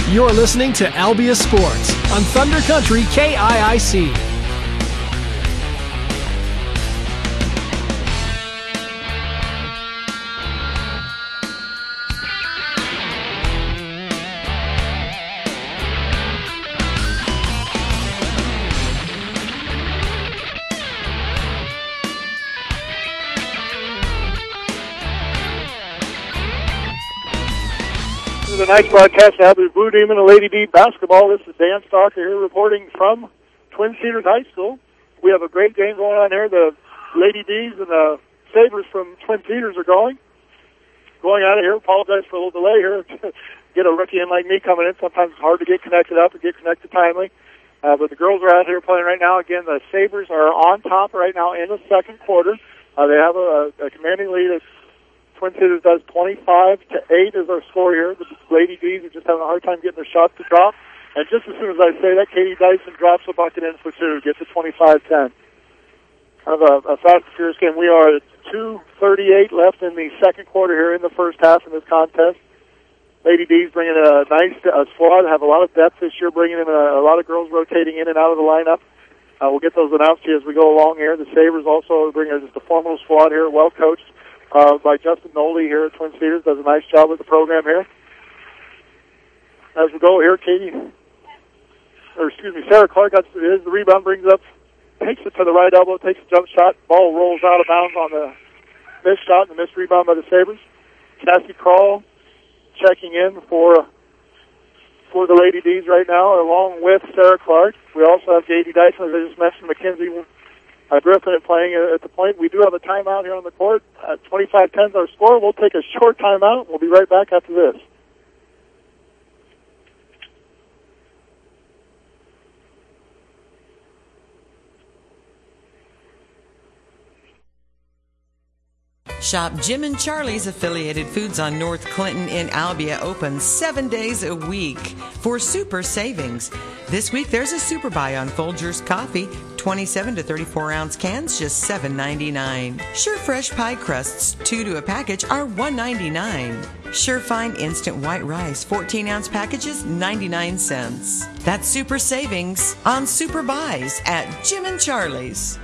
You're listening to Albia Sports on Thunder Country KIIC. The nice broadcast of the Blue Demon and Lady D basketball. This is Dan Stalker here reporting from Twin Cedars High School. We have a great game going on here. The Lady D's and the Sabres from Twin Cedars are going out of here. Apologize for a little delay here. Get a rookie in like me coming in. Sometimes it's hard to get connected up and get connected timely. But the girls are out here playing right now. Again, the Sabres are on top right now in the second quarter. They have a commanding lead. Twin Cedars does 25-8 is our score here. The Lady D's are just having a hard time getting their shots to drop. And just as soon as I say that, Katie Dyson drops a bucket in for two, gets to 25-10. Kind of a fast and furious game. We are at 2:38 left in the second quarter here in the first half in this contest. Lady D's bringing a nice squad, have a lot of depth this year, bringing in a lot of girls rotating in and out of the lineup. We'll get those announced to you as we go along here. The Sabres also bring just a formidable squad here, well coached. By Justin Nolde here at Twin Cedars, does a nice job with the program here. As we go here, Sarah Clark gets the rebound, brings up, takes it to the right elbow, takes a jump shot, ball rolls out of bounds on the missed shot and the missed rebound by the Sabres. Cassie Krall checking in for the Lady D's right now, along with Sarah Clark. We also have Katie Dyson, as I just mentioned, Mackenzie Griffin playing at the point. We do have a timeout here on the court. 25-10 is our score. We'll take a short timeout. We'll be right back after this. Shop Jim and Charlie's affiliated foods on North Clinton in Albia, open 7 days a week for super savings. This week there's a super buy on Folgers coffee, 27 to 34 ounce cans, just $7.99. Sure Fresh pie crusts, 2 to a package, are $1.99. Sure Fine instant white rice, 14 ounce packages, 99 cents. That's super savings on super buys at Jim and Charlie's.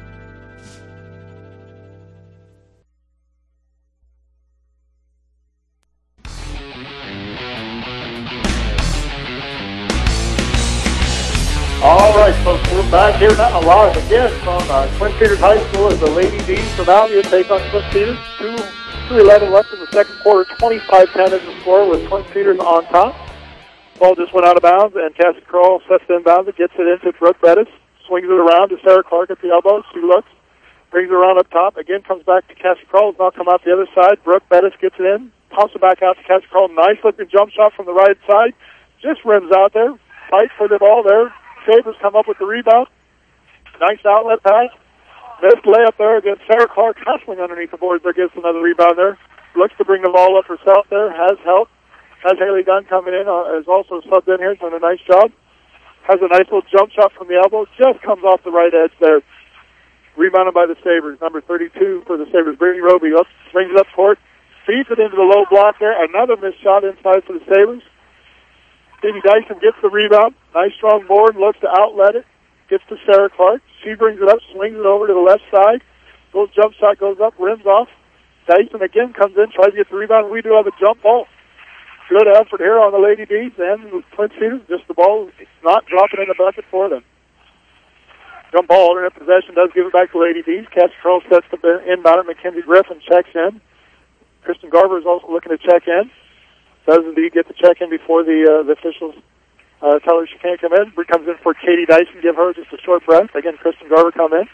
All right, folks, we're back here now live again from Twin Cedars High School as the Lady D's from Albia take on Twin Cedars. 2:11 left in the second quarter, 25-10 is the score with Twin Cedars on top. Ball just went out of bounds, and Cassie Krall sets it inbounds. It gets it into Brooke Bettis, swings it around to Sarah Clark at the elbow. She looks, brings it around up top. Again, comes back to Cassie Krall. It's now come out the other side. Brooke Bettis gets it in, tosses it back out to Cassie Krall. Nice looking jump shot from the right side. Just rims out there. Fight for the ball there. Sabres come up with the rebound. Nice outlet pass. Missed layup there against Sarah Clark, hustling underneath the boards there, gets another rebound there. Looks to bring the ball up herself there, has help. Has Haley Dunn coming in, is also subbed in here, doing a nice job. Has a nice little jump shot from the elbow, just comes off the right edge there. Rebounded by the Sabres, number 32 for the Sabres. Brittany Roby brings it up court, feeds it into the low block there. Another missed shot inside for the Sabres. Katie Dyson gets the rebound. Nice strong board, looks to outlet it. Gets to Sarah Clark. She brings it up, swings it over to the left side. Little jump shot goes up, rims off. Dyson again comes in, tries to get the rebound. We do have a jump ball. Good effort here on the Lady D's and Twin Cedars. Just the ball not dropping in the bucket for them. Jump ball, alternate possession, does give it back to Lady D's. Cassie Krall sets the inbound. Mackenzie Griffin checks in. Kristen Garber is also looking to check in. Does indeed get the check in before the officials tell her she can't come in. Comes in for Katie Dyson, give her just a short breath. Again, Kristen Garber come in.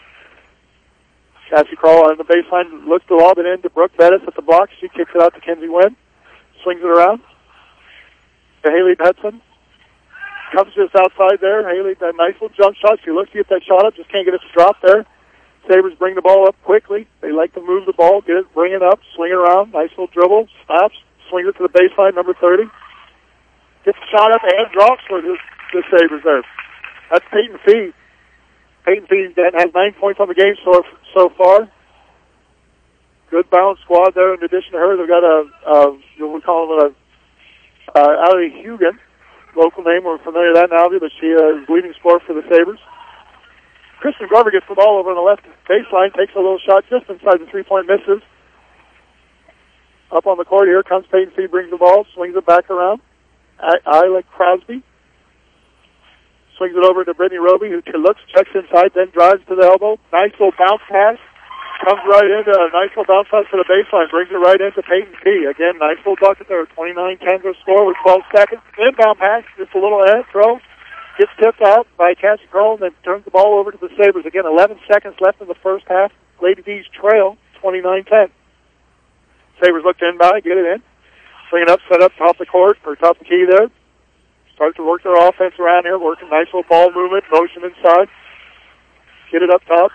Cassie Krall on the baseline, looks to lob it in to Brooke Bettis at the block. She kicks it out to Kenzie Wynn. Swings it around to Haley Petson. Comes just outside there. Haley, that nice little jump shot. She looks to get that shot up, just can't get it to drop there. Sabres bring the ball up quickly. They like to move the ball, get it, bring it up, swing it around. Nice little dribble, stops, swings it to the baseline, number 30. Gets the shot up and drops for the Sabres there. That's Peyton Fee. Peyton Fee has 9 points on the game so far. Good balanced squad there. In addition to her, they've got we call him Allie Hugan, local name. We're familiar with that in Alvia, but she is leading scorer for the Sabres. Kristen Glover gets the ball over on the left baseline, takes a little shot just inside the three-point, misses. Up on the court here comes Peyton Fee, brings the ball, swings it back around. Isla Crosby swings it over to Brittany Roby, who looks, checks inside, then drives to the elbow. Nice little bounce pass. Comes right into a nice little bounce pass to the baseline, brings it right into Peyton Fee. Again, nice little bucket there, 29-10 to score with 12 seconds. Inbound pass, just a little throw. Gets tipped out by Cassie Kroll and then turns the ball over to the Sabres. Again, 11 seconds left in the first half. Lady D's trail, 29-10. Sabres look to inbound, get it in. Bring it up, set up top the court, or top the key there. Start to work their offense around here, working nice little ball movement, motion inside. Get it up top.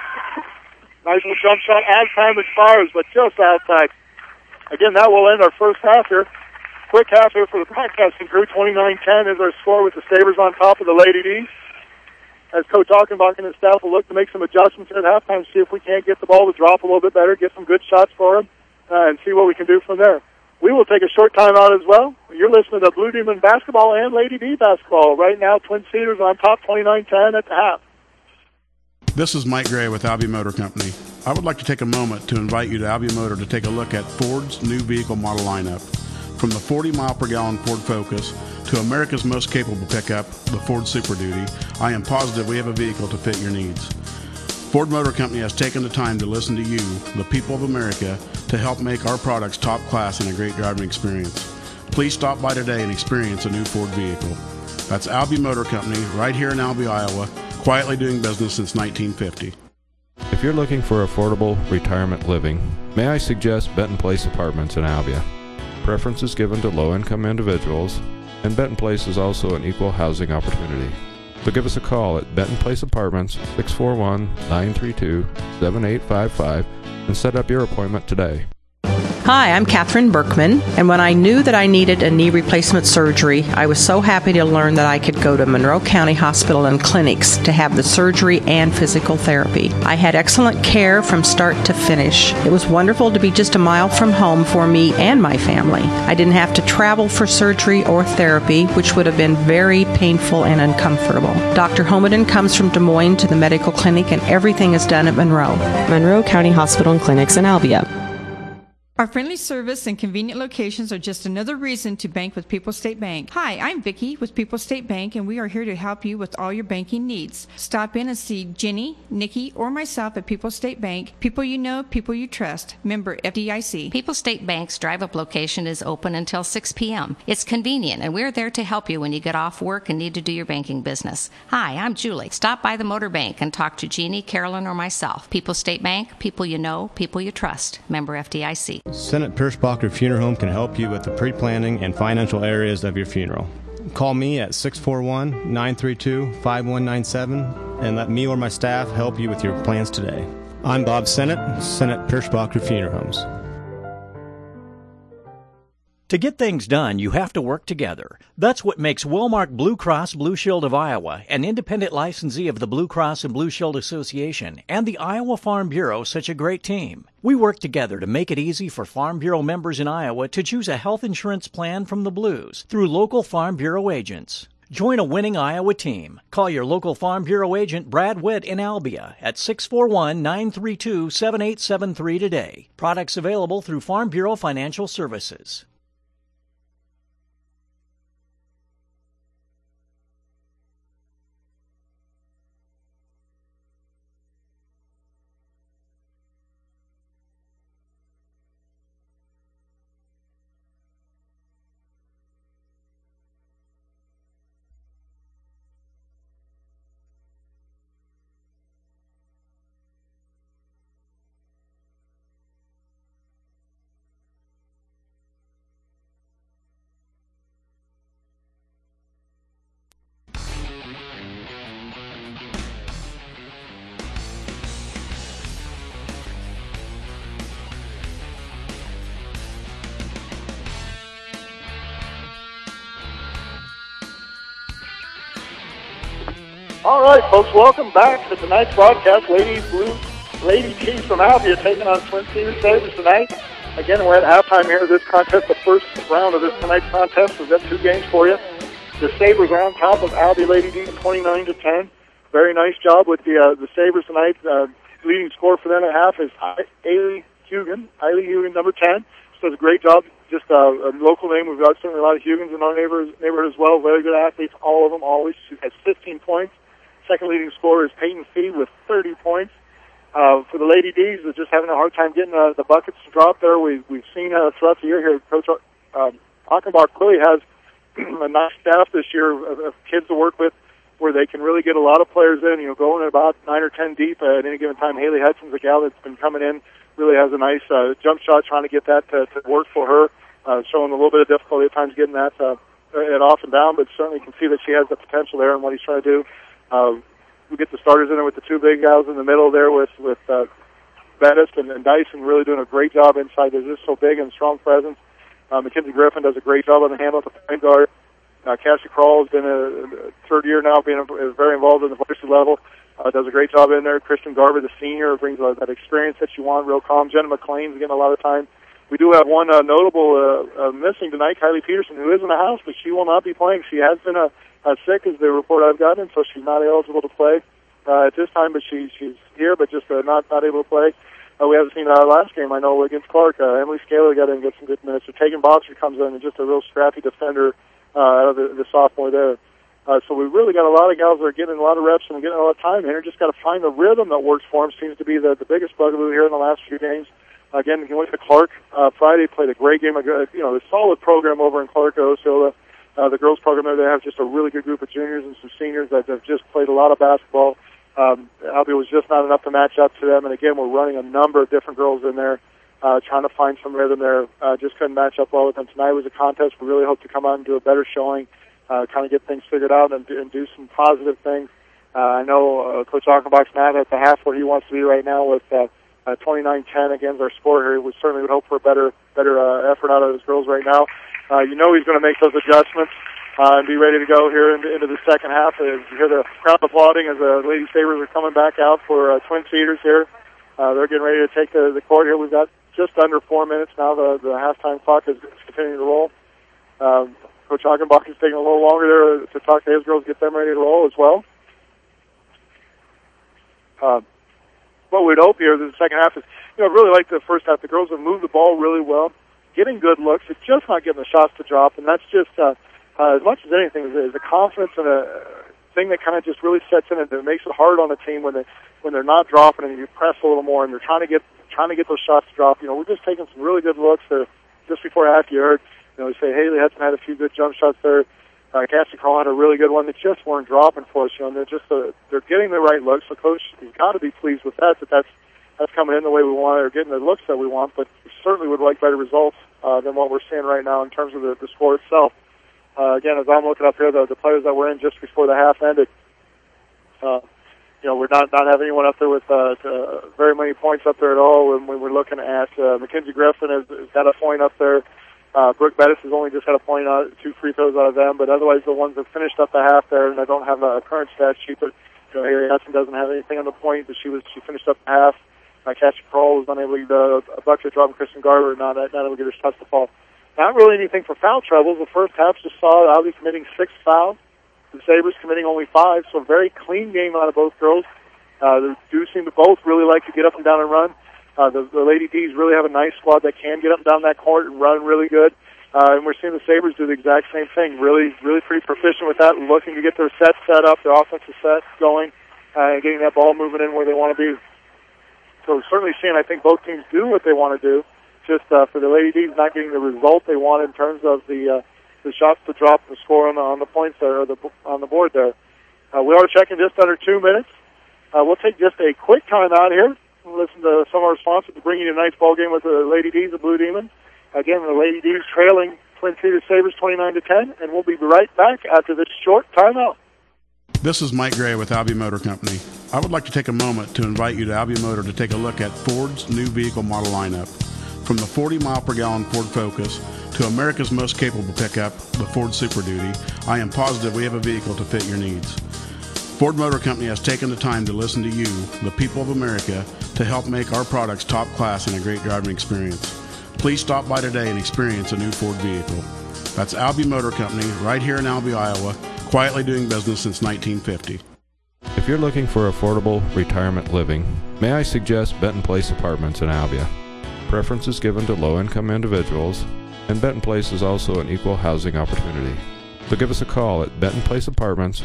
Nice little jump shot as time expires, but just outside. Again, that will end our first half here. Quick half here for the broadcasting crew. 29-10 is our score with the Sabres on top of the Lady D's. As Coach Achenbach and his staff will look to make some adjustments at halftime, see if we can't get the ball to drop a little bit better, get some good shots for them, and see what we can do from there. We will take a short time out as well. You're listening to Blue Demon basketball and Lady D basketball. Right now, Twin Cedars on top, 29-10 at the half. This is Mike Gray with Albia Motor Company. I would like to take a moment to invite you to Albia Motor to take a look at Ford's new vehicle model lineup. From the 40-mile-per-gallon Ford Focus to America's most capable pickup, the Ford Super Duty, I am positive we have a vehicle to fit your needs. Ford Motor Company has taken the time to listen to you, the people of America, to help make our products top class and a great driving experience. Please stop by today and experience a new Ford vehicle. That's Albia Motor Company, right here in Albia, Iowa, quietly doing business since 1950. If you're looking for affordable retirement living, may I suggest Benton Place Apartments in Albia. Preference is given to low-income individuals, and Benton Place is also an equal housing opportunity. So give us a call at Benton Place Apartments, 641-932-7855, and set up your appointment today. Hi, I'm Catherine Berkman, and when I knew that I needed a knee replacement surgery, I was so happy to learn that I could go to Monroe County Hospital and Clinics to have the surgery and physical therapy. I had excellent care from start to finish. It was wonderful to be just a mile from home for me and my family. I didn't have to travel for surgery or therapy, which would have been very painful and uncomfortable. Dr. Homeden comes from Des Moines to the medical clinic, and everything is done at Monroe. Monroe County Hospital and Clinics in Albia. Our friendly service and convenient locations are just another reason to bank with People's State Bank. Hi, I'm Vicki with People's State Bank, and we are here to help you with all your banking needs. Stop in and see Jenny, Nikki, or myself at People's State Bank. People you know, people you trust. Member FDIC. People's State Bank's drive-up location is open until 6 p.m. It's convenient, and we're there to help you when you get off work and need to do your banking business. Hi, I'm Julie. Stop by the Motor Bank and talk to Jeannie, Carolyn, or myself. People's State Bank, people you know, people you trust. Member FDIC. Senate Pirschbacher Funeral Home can help you with the pre-planning and financial areas of your funeral. Call me at 641-932-5197 and let me or my staff help you with your plans today. I'm Bob Senate, Senate Pirschbacher Funeral Homes. To get things done, you have to work together. That's what makes Wellmark Blue Cross Blue Shield of Iowa, an independent licensee of the Blue Cross and Blue Shield Association, and the Iowa Farm Bureau such a great team. We work together to make it easy for Farm Bureau members in Iowa to choose a health insurance plan from the Blues through local Farm Bureau agents. Join a winning Iowa team. Call your local Farm Bureau agent Brad Witt in Albia at 641-932-7873 today. Products available through Farm Bureau Financial Services. All right, folks, welcome back to tonight's broadcast. Lady Chiefs from Albia taking on Twin Cedars Sabres tonight. Again, we're at halftime here of this contest, the first round of this tonight's contest. We've got two games for you. The Sabres are on top of Albia Lady D's 29-10. Very nice job with the Sabres tonight. Leading scorer for them at half is Ailey Hugan, number 10. She does a great job. Just a local name. We've got certainly a lot of Hugans in our neighborhood as well. Very good athletes, all of them, always. She has 15 points. Second leading scorer is Peyton Fee with 30 points. For the Lady D's, they're just having a hard time getting the buckets to drop there. We've seen throughout the year here, Coach Achenbach clearly has a nice staff this year of kids to work with, where they can really get a lot of players in, going at about 9 or 10 deep at any given time. Haley Hudson's a gal that's been coming in, really has a nice jump shot, trying to get that to work for her, showing a little bit of difficulty at times getting that it off and down, but certainly can see that she has the potential there and what he's trying to do. We get the starters in there with the two big guys in the middle there with Bettis and Dyson really doing a great job inside. They're just so big and strong presence. Mackenzie Griffin does a great job on the handle at the point guard. Cassie Krall has been a third year now, being very involved in the varsity level. Does a great job in there. Christian Garber, the senior, brings that experience that you want, real calm. Jenna McLean's getting a lot of time. We do have one notable missing tonight, Kylie Peterson, who is in the house, but she will not be playing. She has been sick, is the report I've gotten, so she's not eligible to play at this time, but she's here, but just not able to play. We haven't seen our last game, I know, against Clark. Emily Scaler got in and get some good minutes. So Tegan Boxer comes in and just a real scrappy defender out of the sophomore there. So we've really got a lot of gals that are getting a lot of reps and getting a lot of time here. Just got to find the rhythm that works for them. Seems to be the biggest bugaboo here in the last few games. Again, you went to Clark Friday, played a great game. A solid program over in Clark, Osceola. The girls program there, they have just a really good group of juniors and some seniors that have just played a lot of basketball. Albia was just not enough to match up to them. And again, we're running a number of different girls in there, trying to find some rhythm there. Just couldn't match up well with them. Tonight was a contest. We really hope to come out and do a better showing, kind of get things figured out and do some positive things. I know Coach Achenbach's not at the half where he wants to be right now with 29-10 against our score here. We certainly would hope for a better effort out of his girls right now. He's going to make those adjustments and be ready to go here into the second half. As you hear the crowd applauding as the Lady Sabres are coming back out for Twin Cedars here. They're getting ready to take the court here. We've got just under 4 minutes now. The halftime clock is continuing to roll. Coach Achenbach is taking a little longer there to talk to his girls, get them ready to roll as well. What we'd hope here in the second half is, really like the first half. The girls have moved the ball really well, getting good looks. It's just not getting the shots to drop, and that's just as much as anything is a confidence and a thing that kind of just really sets in and it makes it hard on the team when they're not dropping and you press a little more and they're trying to get those shots to drop. We're just taking some really good looks there. Just before half, you heard, we say Haley Hudson had a few good jump shots there. Cassie Krall had a really good one. They just weren't dropping for us. And they're just they're getting the right looks. So coach has got to be pleased with that's coming in the way we want it, or getting the looks that we want. But we certainly would like better results than what we're seeing right now in terms of the score itself. Again, as I'm looking up here, the players that were in just before the half ended, we're not having anyone up there with very many points up there at all. When we're looking at Mackenzie Griffin has got a point up there. Brooke Bettis has only just had a point on 2 free throws out of them, but otherwise the ones that finished up the half there, and I don't have a current stat sheet, but Haley Hudson doesn't have anything on the point, but she finished up the half. Cassie Krall was unable to get a bucket drop, and Kristen Garber not able to get her shots to fall. Not really anything for foul troubles. The first half just saw Albia committing 6 fouls, the Sabres committing only 5, so a very clean game out of both girls. They do seem to both really like to get up and down and run. The Lady D's really have a nice squad that can get up and down that court and run really good. And we're seeing the Sabres do the exact same thing, really pretty proficient with that, looking to get their set up, their offensive set going, and getting that ball moving in where they want to be. So certainly seeing, I think, both teams do what they want to do. Just for the Lady D's not getting the result they want in terms of the shots to drop, the score on the points there, or on the board there. We are checking just under 2 minutes. We'll take just a quick time out here. We'll listen to some of our sponsors to bring you a nice ball game with the Lady D's, the Blue Demons. Again, the Lady D's trailing Twin Cedars Sabres 29-10, and we'll be right back after this short timeout. This is Mike Gray with Albia Motor Company. I would like to take a moment to invite you to Albia Motor to take a look at Ford's new vehicle model lineup. From the 40-mile-per-gallon Ford Focus to America's most capable pickup, the Ford Super Duty, I am positive we have a vehicle to fit your needs. Ford Motor Company has taken the time to listen to you, the people of America, to help make our products top class and a great driving experience. Please stop by today and experience a new Ford vehicle. That's Albie Motor Company, right here in Albie, Iowa, quietly doing business since 1950. If you're looking for affordable retirement living, may I suggest Benton Place Apartments in Albia. Preference is given to low-income individuals, and Benton Place is also an equal housing opportunity. So give us a call at Benton Place Apartments,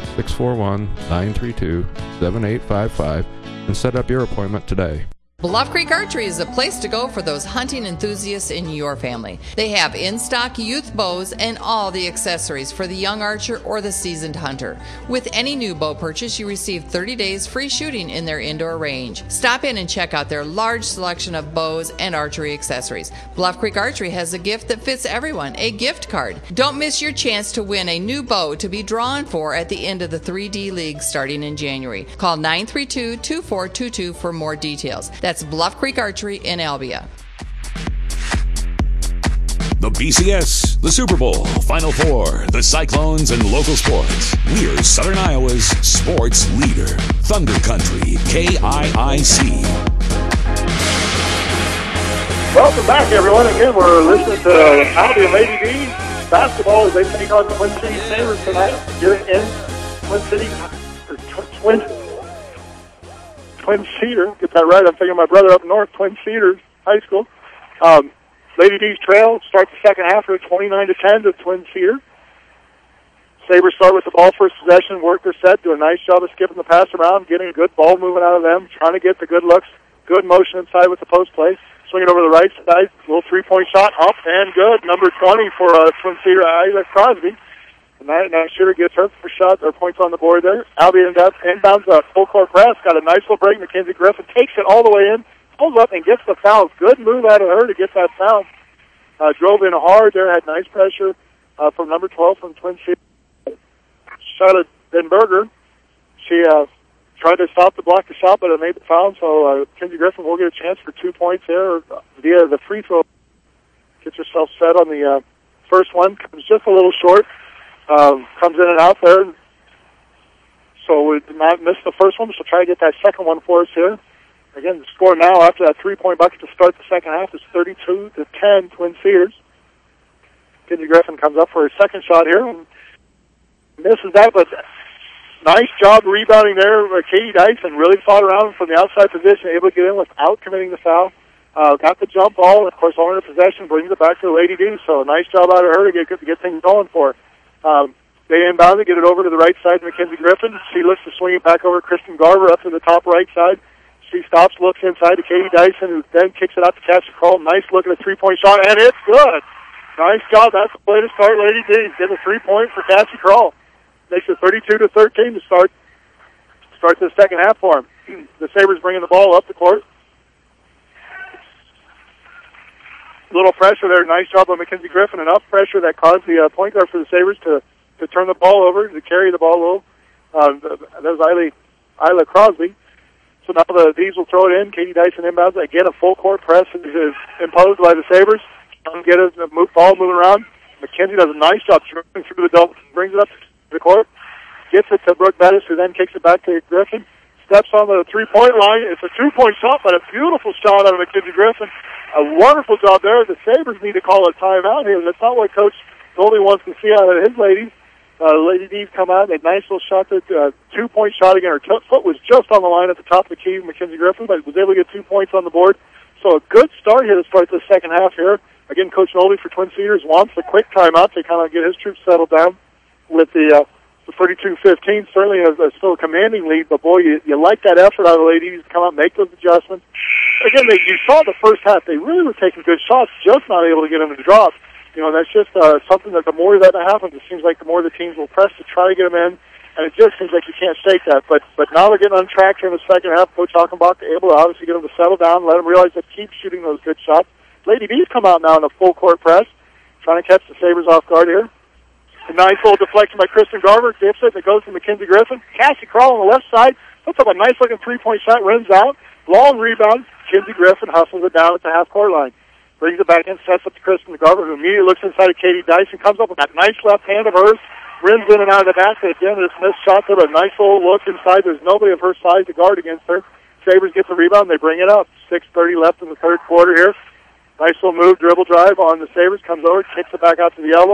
641-932-7855, and set up your appointment today. Bluff Creek Archery is a place to go for those hunting enthusiasts in your family. They have in-stock youth bows and all the accessories for the young archer or the seasoned hunter. With any new bow purchase, you receive 30 days free shooting in their indoor range. Stop in and check out their large selection of bows and archery accessories. Bluff Creek Archery has a gift that fits everyone, a gift card. Don't miss your chance to win a new bow to be drawn for at the end of the 3D League starting in January. Call 932-2422 for more details. That's Bluff Creek Archery in Albia. The BCS, the Super Bowl, Final Four, the Cyclones, and local sports. We're Southern Iowa's sports leader. Thunder Country, KIIC. Welcome back, everyone. Again, we're listening to Albia Lady D basketball as they take on Twin City Sabres tonight. Here in Twin City, Twin Cedar, get that right. I'm thinking my brother up north, Twin Cedars High School. Lady D's trail starts the second half with 29-10 to Twin Cedar. Sabres start with the ball first possession, work their set, do a nice job of skipping the pass around, getting a good ball movement out of them, trying to get the good looks, good motion inside with the post play. Swing it over the right side, little three-point shot, up and good. Number 20 for Twin Cedar, Isla Crosby. And that shooter gets her first shot, or points on the board there. Albie inbounds a full-court press, got a nice little break. Mackenzie Griffin takes it all the way in, pulls up and gets the foul. Good move out of her to get that foul. Drove in hard there, had nice pressure from number 12 from Twin Cedar. Charlotte Denberger, she tried to stop the block the shot, but it made the foul, so Mackenzie Griffin will get a chance for 2 points there via the free throw. Gets herself set on the first one, comes just a little short. Comes in and out there. So we did not miss the first one, so try to get that second one for us here. Again, the score now after that three-point bucket to start the second half is 32-10 Twin Cedars. Kenzie Griffin comes up for her second shot here and misses that, but nice job rebounding there. Katie Dyson really fought around from the outside position, able to get in without committing the foul. Got the jump ball, of course, owner of possession, brings it back to the Lady D, so a nice job out of her to get things going for her. They inbound it, get it over to the right side to Mackenzie Griffin. She looks to swing it back over to Kristen Garver up to the top right side. She stops, looks inside to Katie Dyson, who then kicks it out to Cassie Kroll. Nice look at a three-point shot, and it's good. Nice job. That's the play to start Lady D. Get a 3-point for Cassie Kroll. Makes it 32-13 to start the second half for them. The Sabres bringing the ball up the court. Little pressure there. Nice job by Mackenzie Griffin. Enough pressure that caused the point guard for the Sabres to turn the ball over, to carry the ball a little. There's Isla Crosby. So now the D's will throw it in. Katie Dyson inbounds. Again, a full court press is imposed by the Sabres. Get it, ball moving around. McKenzie does a nice job through the double, brings it up to the court, gets it to Brooke Bettis, who then kicks it back to Griffin. Steps on the three-point line. It's a 2-point shot, but a beautiful shot out of McKenzie Griffin. A wonderful job there. The Sabres need to call a timeout here. That's not what Coach Goldie wants to see out of his ladies. Lady D's come out, a nice little shot, 2-point shot again. Her foot was just on the line at the top of the key, Mackenzie Griffin, but was able to get 2 points on the board. So a good start here to start the second half here. Again, Coach Nolde for Twin Cedars wants a quick timeout to kind of get his troops settled down with the 32-15. Certainly still a commanding lead, but boy, you like that effort out of the ladies to come out and make those adjustments. Again, you saw the first half. They really were taking good shots, just not able to get them to drop. You know, that's just something that the more that happens, it seems like the more the teams will press to try to get them in, and it just seems like you can't stake that. But now they're getting on track here in the second half. Coach Hockenbach able to obviously get them to settle down, let them realize that keep shooting those good shots. Lady D's come out now in a full court press, trying to catch the Sabres off guard here. A nice little deflection by Kristen Garver, dips it, that goes to Mackenzie Griffin. Cassie Kroll on the left side, puts up a nice looking 3-point shot, runs out, long rebound. Mackenzie Griffin hustles it down at the half-court line. Brings it back in, sets up to Kristen Garver, who immediately looks inside of Katie Dyson, comes up with that nice left hand of hers, rims in and out of the basket. Again, this missed shot there, but a nice little look inside. There's nobody of her size to guard against her. Sabres get the rebound, they bring it up. 6:30 left in the third quarter here. Nice little move, dribble drive on the Sabres, comes over, kicks it back out to the elbow.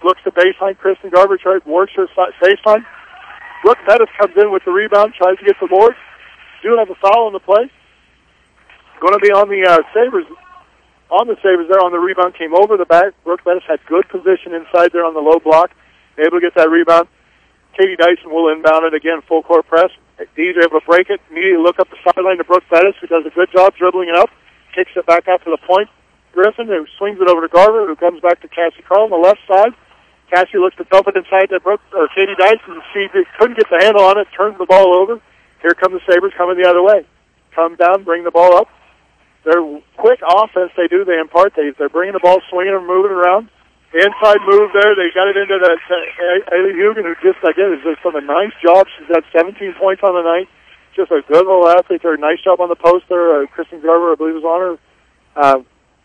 looks to baseline. Kristen Garber works her baseline. Brooke Bettis comes in with the rebound, tries to get the board. Do have a foul on the play. Going to be on the Sabres. On the Sabres there on the rebound, came over the back. Brooke Bettis had good position inside there on the low block. Able to get that rebound. Katie Dyson will inbound it again, full court press. D's are able to break it. Immediately look up the sideline to Brooke Bettis, who does a good job dribbling it up. Kicks it back out to the point. Griffin, who swings it over to Garver, who comes back to Cassie Carl on the left side. Cassie looks to dump it inside to Katie Dyson. She couldn't get the handle on it, turns the ball over. Here come the Sabres coming the other way. Come down, bring the ball up. They're quick offense, they do. They impart. They're bringing the ball, swinging and moving around. Inside move there. They got it into that Ailey Hugen, who just, again, has just done a nice job. She's got 17 points on the night. Just a good little athlete there. Nice job on the post there. Kristen Garver, I believe, was on her.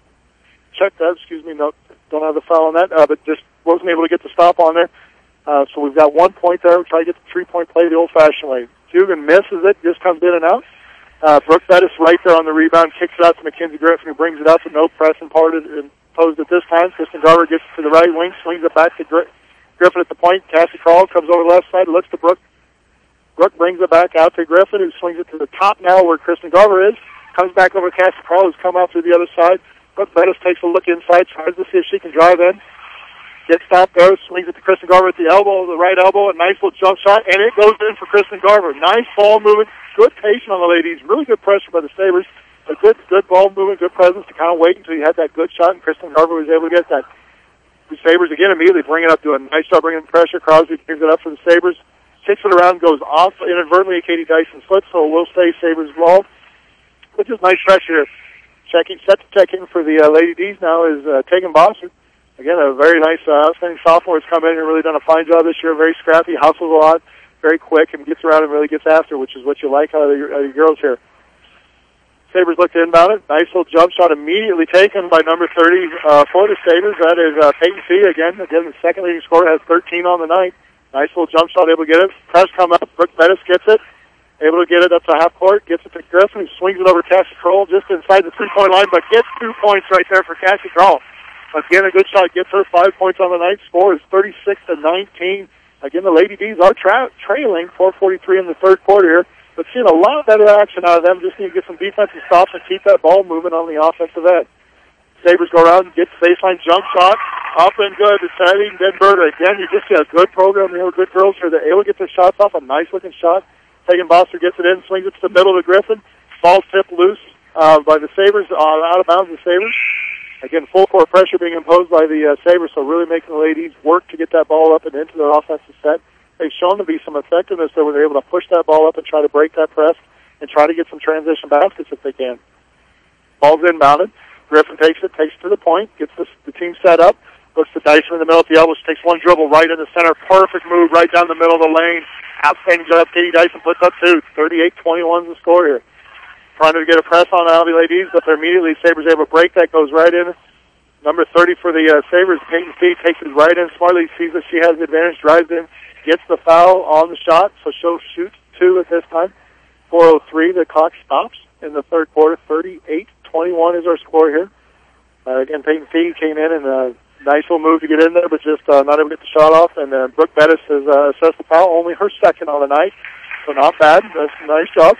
Check that. Excuse me. No, don't have the foul on that. But just wasn't able to get the stop on there. So we've got 1 point there. We'll try to get the three-point play the old-fashioned way. Hugen misses it. Just comes in and out. Brooke Bettis right there on the rebound. Kicks it out to Mackenzie Griffin, who brings it up with no press imposed at this time. Kristen Garver gets to the right wing, swings it back to Griffin at the point. Cassie Carl comes over the left side, looks to Brooke. Brooke brings it back out to Griffin, who swings it to the top now where Kristen Garver is. Comes back over to Cassie Carl, who's come out through the other side. Brooke Bettis takes a look inside, tries to see if she can drive in. Gets stopped there, swings it to Kristen Garver at the elbow, the right elbow, a nice little jump shot, and it goes in for Kristen Garver. Nice ball movement, good patience on the ladies, really good pressure by the Sabres. A good ball movement, good presence to kind of wait until you had that good shot, and Kristen Garver was able to get that. The Sabres again immediately bring it up, doing a nice job bringing pressure. Crosby brings it up for the Sabres, kicks it around, goes off inadvertently at Katie Dyson's foot, so we'll stay Sabres ball. Which is nice pressure. Set to check in for the Lady D's now is Tegan Bosser. Again, a very nice, outstanding sophomore has come in and really done a fine job this year. Very scrappy, hustles a lot, very quick, and gets around and really gets after, which is what you like out of your girls here. Sabres look to inbound it. Nice little jump shot immediately taken by number 30 for the Sabres. That is Peyton Fee again. Again, the second leading scorer, has 13 on the night. Nice little jump shot, able to get it. Press come up. Brooke Bettis gets it. Able to get it up to half court. Gets it to Griffin, who swings it over to Cassie Kroll just inside the three-point line, but gets 2 points right there for Cassie Kroll. Again, a good shot. Gets her 5 points on the night. Score is 36-19. Again, the Lady D's are trailing 4:43 in the third quarter here. But seeing a lot better action out of them. Just need to get some defensive stops and keep that ball moving on the offensive end. Sabres go around, get baseline jump shot, up and good. It's heading Denberger. Again, you just see a good program here, good girls here. They're able to get their shots off, a nice-looking shot. Tegan Bosser gets it in, swings it to the middle to Griffin. Ball tipped loose by the Sabres, out of bounds the Sabres. Again, full court pressure being imposed by the Sabres, so really making the ladies work to get that ball up and into their offensive set. They've shown to be some effectiveness there where they're able to push that ball up and try to break that press and try to get some transition baskets if they can. Ball's inbounded. Griffin takes it to the point, gets the team set up, looks to Dyson in the middle at the elbow. She takes one dribble right in the center. Perfect move right down the middle of the lane. Outstanding job. Katie Dyson puts up two. 38-21 is the score here. Trying to get a press on the Albany ladies, but they're immediately Sabres able to break that, goes right in. Number 30 for the Sabres, Peyton Fee, takes it right in. Smartly sees that she has the advantage, drives in, gets the foul on the shot, so she'll shoot two at this time. 4:03, the clock stops in the third quarter. 38-21 is our score here. Again, Peyton Fee came in and a nice little move to get in there, but just not able to get the shot off. And Brooke Bettis has assessed the foul, only her second on the night, so not bad. That's a nice job.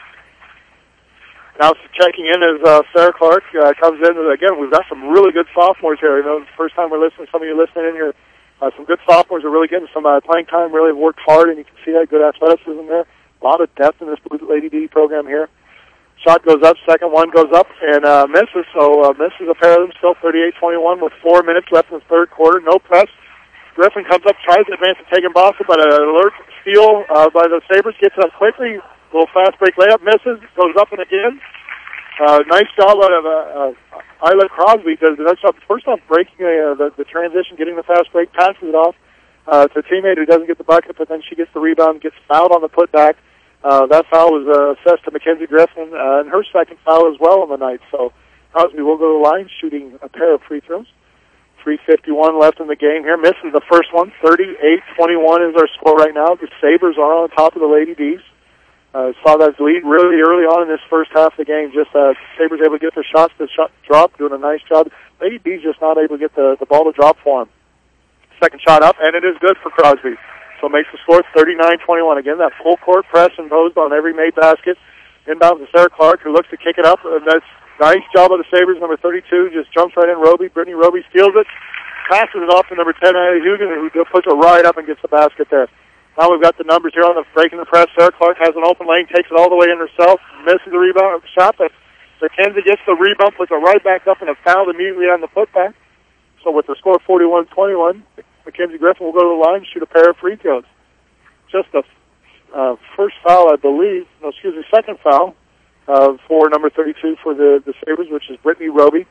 Now checking in is Sarah Clark comes in. Again, we've got some really good sophomores here. You know, the first time we're listening, some of you listening in here, some good sophomores are really getting some playing time, really have worked hard, and you can see that good athleticism there. A lot of depth in this Blue Lady D program here. Shot goes up, second one goes up, and misses. So misses a pair of them, still 38-21 with 4 minutes left in the third quarter. No press. Griffin comes up, tries to advance to Tegan Bosser, but an alert steal by the Sabres, gets it up quickly. Little fast break layup, misses, goes up and again. Nice job out of Isla Crosby. Does a nice job. First off, breaking the transition, getting the fast break, passes it off to a teammate who doesn't get the bucket, but then she gets the rebound, gets fouled on the putback. That foul was assessed to Mackenzie Griffin, and her second foul as well on the night. So Crosby will go to the line, shooting a pair of free throws. 3:51 left in the game here. Misses the first one. 38-21 is our score right now. The Sabres are on top of the Lady D's. Saw that lead really early on in this first half of the game. Just Sabres able to get their shots to drop, doing a nice job. Lady D's just not able to get the ball to drop for them. second shot up, and it is good for Crosby. So it makes the score 39-21. Again, that full court press imposed on every made basket. Inbound to Sarah Clark, who looks to kick it up. And that's nice job of the Sabres. Number 32 just jumps right in. Brittany Roby steals it, passes it off to number 10, Riley Hugan, who puts it right up and gets the basket there. Now we've got the numbers here on the breaking the press. Sarah Clark has an open lane, takes it all the way in herself, misses the rebound shot. Mackenzie gets the rebound, puts it right back up, and a foul immediately on the putback. So with the score 41-21, Mackenzie Griffin will go to the line and shoot a pair of free throws. Just the first foul, I believe. No, excuse me, second foul for number 32 for the Sabres, which is Brittany Roby.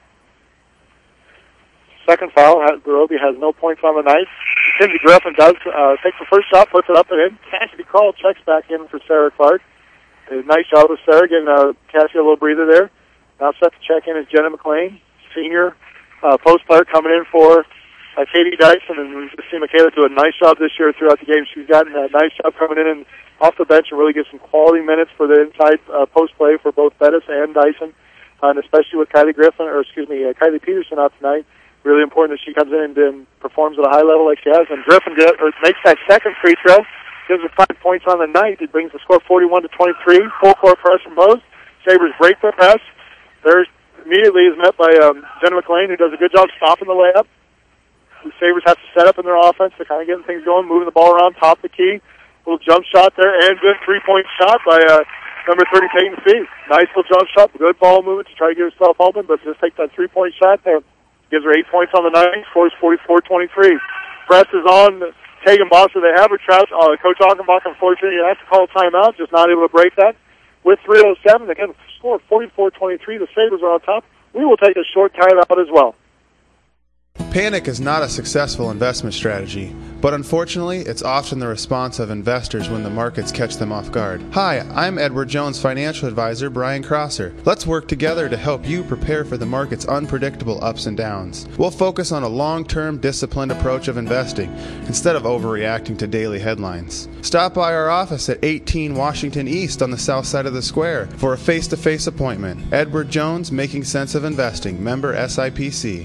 Second foul. Roby has no points on the night. Mackenzie Griffin does take the first shot, puts it up and in. Cassidy Krall checks back in for Sarah Clark. A nice job with Sarah, getting Cassidy a little breather there. Now set to check in is Jenna McLean, senior post player, coming in for Katie Dyson, and we've seen Michaela do a nice job this year throughout the game. She's gotten a nice job coming in and off the bench and really get some quality minutes for the inside post play for both Bettis and Dyson, and especially with Kylie Peterson out tonight. Really important that she comes in and performs at a high level like she has. And Griffin makes that second free throw, gives her 5 points on the night. It brings the score 41-23. Full court press from Mose. Sabres break the press. There's immediately is met by Jenna McLean, who does a good job stopping the layup. The Sabres have to set up in their offense to kind of get things going, moving the ball around, top the key. Little jump shot there, and good three-point shot by number 30, Peyton Fee. Nice little jump shot, good ball movement to try to get herself open, but just take that three-point shot there. Gives her 8 points on the night, scores 44-23. Press is on Tegan Bosser. They have her trapped. Coach Augenbach, unfortunately, has to call a timeout, just not able to break that. With 3:07, again, score 44-23. The Sabres are on top. We will take a short timeout as well. Panic is not a successful investment strategy, but unfortunately, it's often the response of investors when the markets catch them off guard. Hi, I'm Edward Jones financial advisor Brian Crosser. Let's work together to help you prepare for the market's unpredictable ups and downs. We'll focus on a long-term, disciplined approach of investing instead of overreacting to daily headlines. Stop by our office at 18 Washington East on the south side of the square for a face-to-face appointment. Edward Jones, Making Sense of Investing, member SIPC.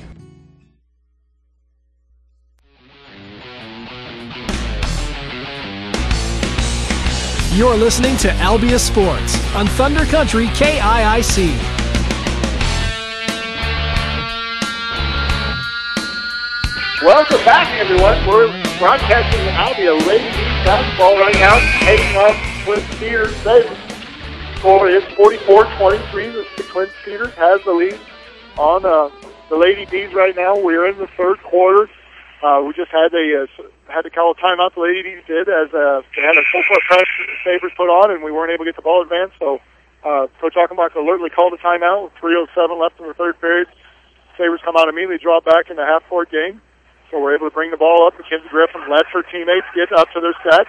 You're listening to Albia Sports on Thunder Country KIIC. Welcome back, everyone. We're broadcasting Albia Lady basketball right now, taking on Twin Cedars. The score is 44-23. The Twin Cedars has the lead on the Lady Bees right now. We're in the third quarter. We just had to call a timeout. The Lady Bees did, as they had a full court press Sabres put on, and we weren't able to get the ball advanced. So Coach Augenbach alertly called a timeout with 3:07 left in the third period. Sabres come out immediately, draw back in the half-court game. So we're able to bring the ball up. Mackenzie Griffin lets her teammates get up to their set.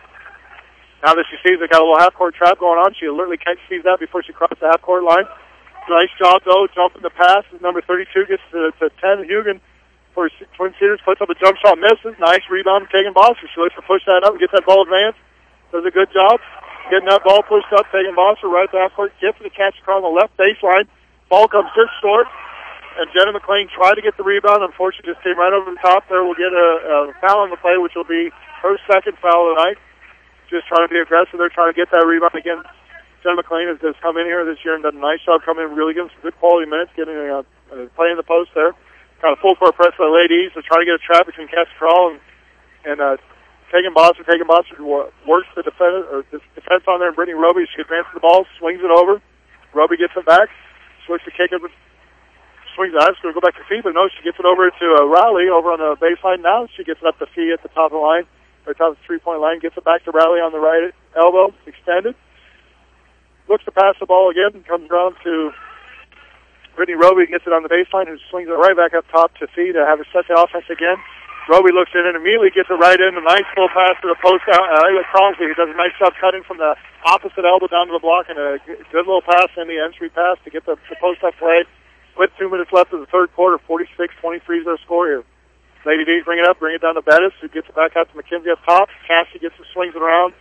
Now that she sees they got a little half-court trap going on, she alertly sees that before she crosses the half-court line. Nice job, though, jumping the pass. Number 32 gets to 10. Hugan for Twin Cedars puts up a jump shot, misses. Nice rebound from Tegan Bosser. She looks to push that up and get that ball advanced. Does a good job getting that ball pushed up. Tegan Bosser right at the half-court. Gets the catch across the left baseline. Ball comes just short. And Jenna McLean tried to get the rebound. Unfortunately, just came right over the top there. We'll get a foul on the play, which will be her second foul of the night. Just trying to be aggressive. They're trying to get that rebound again. Jenna McLean has just come in here this year and done a nice job coming in, really giving some good quality minutes, getting playing the post there. Kind of full court press by the ladies. They're trying to get a trap between Cass Krall and Tegan Bosser. Tegan Bosser works the defense on there. And Brittany Roby, she advances the ball, swings it over. Roby gets it back. Swings the kick, swings it out. She's going to go back to Fee, but no, she gets it over to Riley over on the baseline now. She gets it up to Fee at the top of the line, or top of the three-point line, gets it back to Riley on the right elbow, extended. Looks to pass the ball again, comes around to Brittany Roby, gets it on the baseline, who swings it right back up top to Fee to have her set the offense again. Roby looks in and immediately gets it right in. A nice full pass to the post out. Crosby, who does a nice job cutting from the opposite elbow down to the block, and a good little pass in the entry pass to get the post up play. With 2 minutes left of the third quarter, 46-23 is their score here. Lady D's bring it down to Bettis, who gets it back out to McKenzie up top. Cassie gets it, swings it around.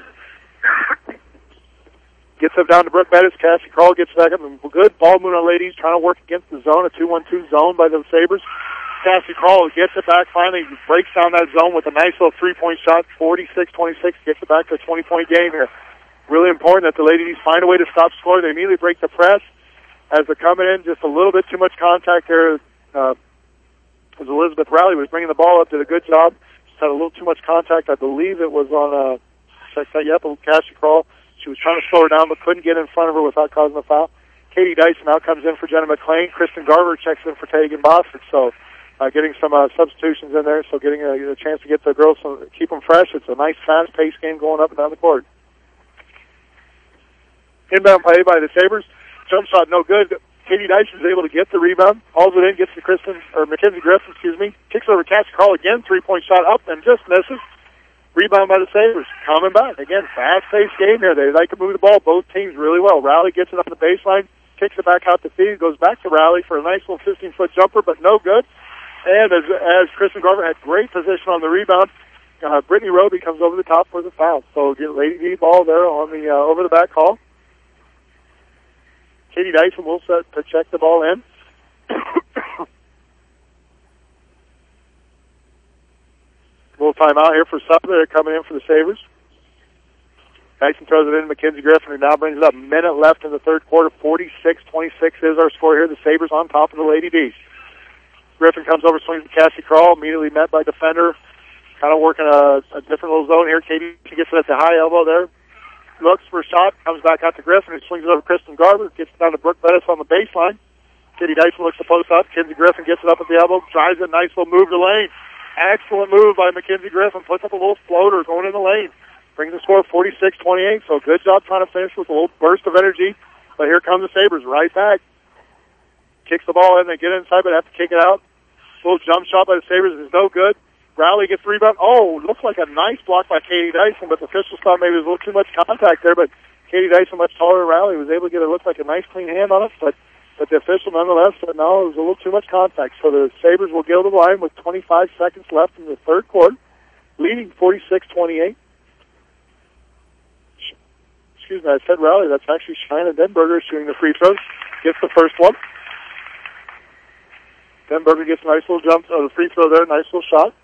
Gets it down to Brooke Bettis. Cassie Krall gets back up. And good ball movement on ladies, trying to work against the zone, a 2-1-2 zone by the Sabres. Cassie Kroll gets it back finally, breaks down that zone with a nice little three-point shot, 46-26, gets it back to a 20-point game here. Really important that the Lady D's find a way to stop score. They immediately break the press as they're coming in. Just a little bit too much contact there. As Elizabeth Rowley was bringing the ball up, did a good job. Just had a little too much contact. I believe it was on Cassie Kroll. She was trying to slow her down but couldn't get in front of her without causing a foul. Katie Dyson now comes in for Jenna McLean. Kristen Garver checks in for Tegan Bossert. So getting some substitutions in there, so getting a chance to get the girls, keep them fresh. It's a nice, fast-paced game going up and down the court. Inbound play by the Sabres. Jump shot no good. Katie Dyson is able to get the rebound. Hauls it in, gets to Mackenzie Griffin, Kicks over Cassie Kroll again. Three-point shot up and just misses. Rebound by the Sabres. Coming back. Again, fast-paced game here. They like to move the ball, both teams, really well. Rowley gets it up the baseline, kicks it back out to feed, goes back to Rowley for a nice little 15-foot jumper, but no good. And as Kristen Garver had great position on the rebound, Brittany Roby comes over the top for the foul. So get Lady D ball there on the over-the-back call. Katie Dyson will set to check the ball in. Little timeout here for Sutton. They're coming in for the Sabres. Dyson throws it in to Mackenzie Griffin, who now brings it up. Minute left in the third quarter. 46-26 is our score here. The Sabres on top of the Lady D's. Griffin comes over, swings to Cassie Kroll, immediately met by defender. Kind of working a different little zone here. Katie gets it at the high elbow there. Looks for a shot, comes back out to Griffin, who swings it over Kristen Garver, gets it down to Brooke Bettis on the baseline. Katie Dyson looks to post up. Mackenzie Griffin gets it up at the elbow, drives it, nice little move to lane. Excellent move by Mackenzie Griffin, puts up a little floater going in the lane. Brings the score 46-28, so good job trying to finish with a little burst of energy. But here come the Sabres right back. Kicks the ball in, they get inside, but have to kick it out. Little jump shot by the Sabres is no good. Rowley gets the rebound. Oh, looks like a nice block by Katie Dyson, but the officials thought maybe there was a little too much contact there. But Katie Dyson, much taller than Rowley, was able to get it look like a nice clean hand on it. But the official nonetheless said no, it was a little too much contact. So the Sabres will go to the line with 25 seconds left in the third quarter, leading 46-28. Excuse me, I said Rowley. That's actually Cheyenne Denberger shooting the free throws. Gets the first one. Denberger gets a nice little jump, the free throw there, nice little shot.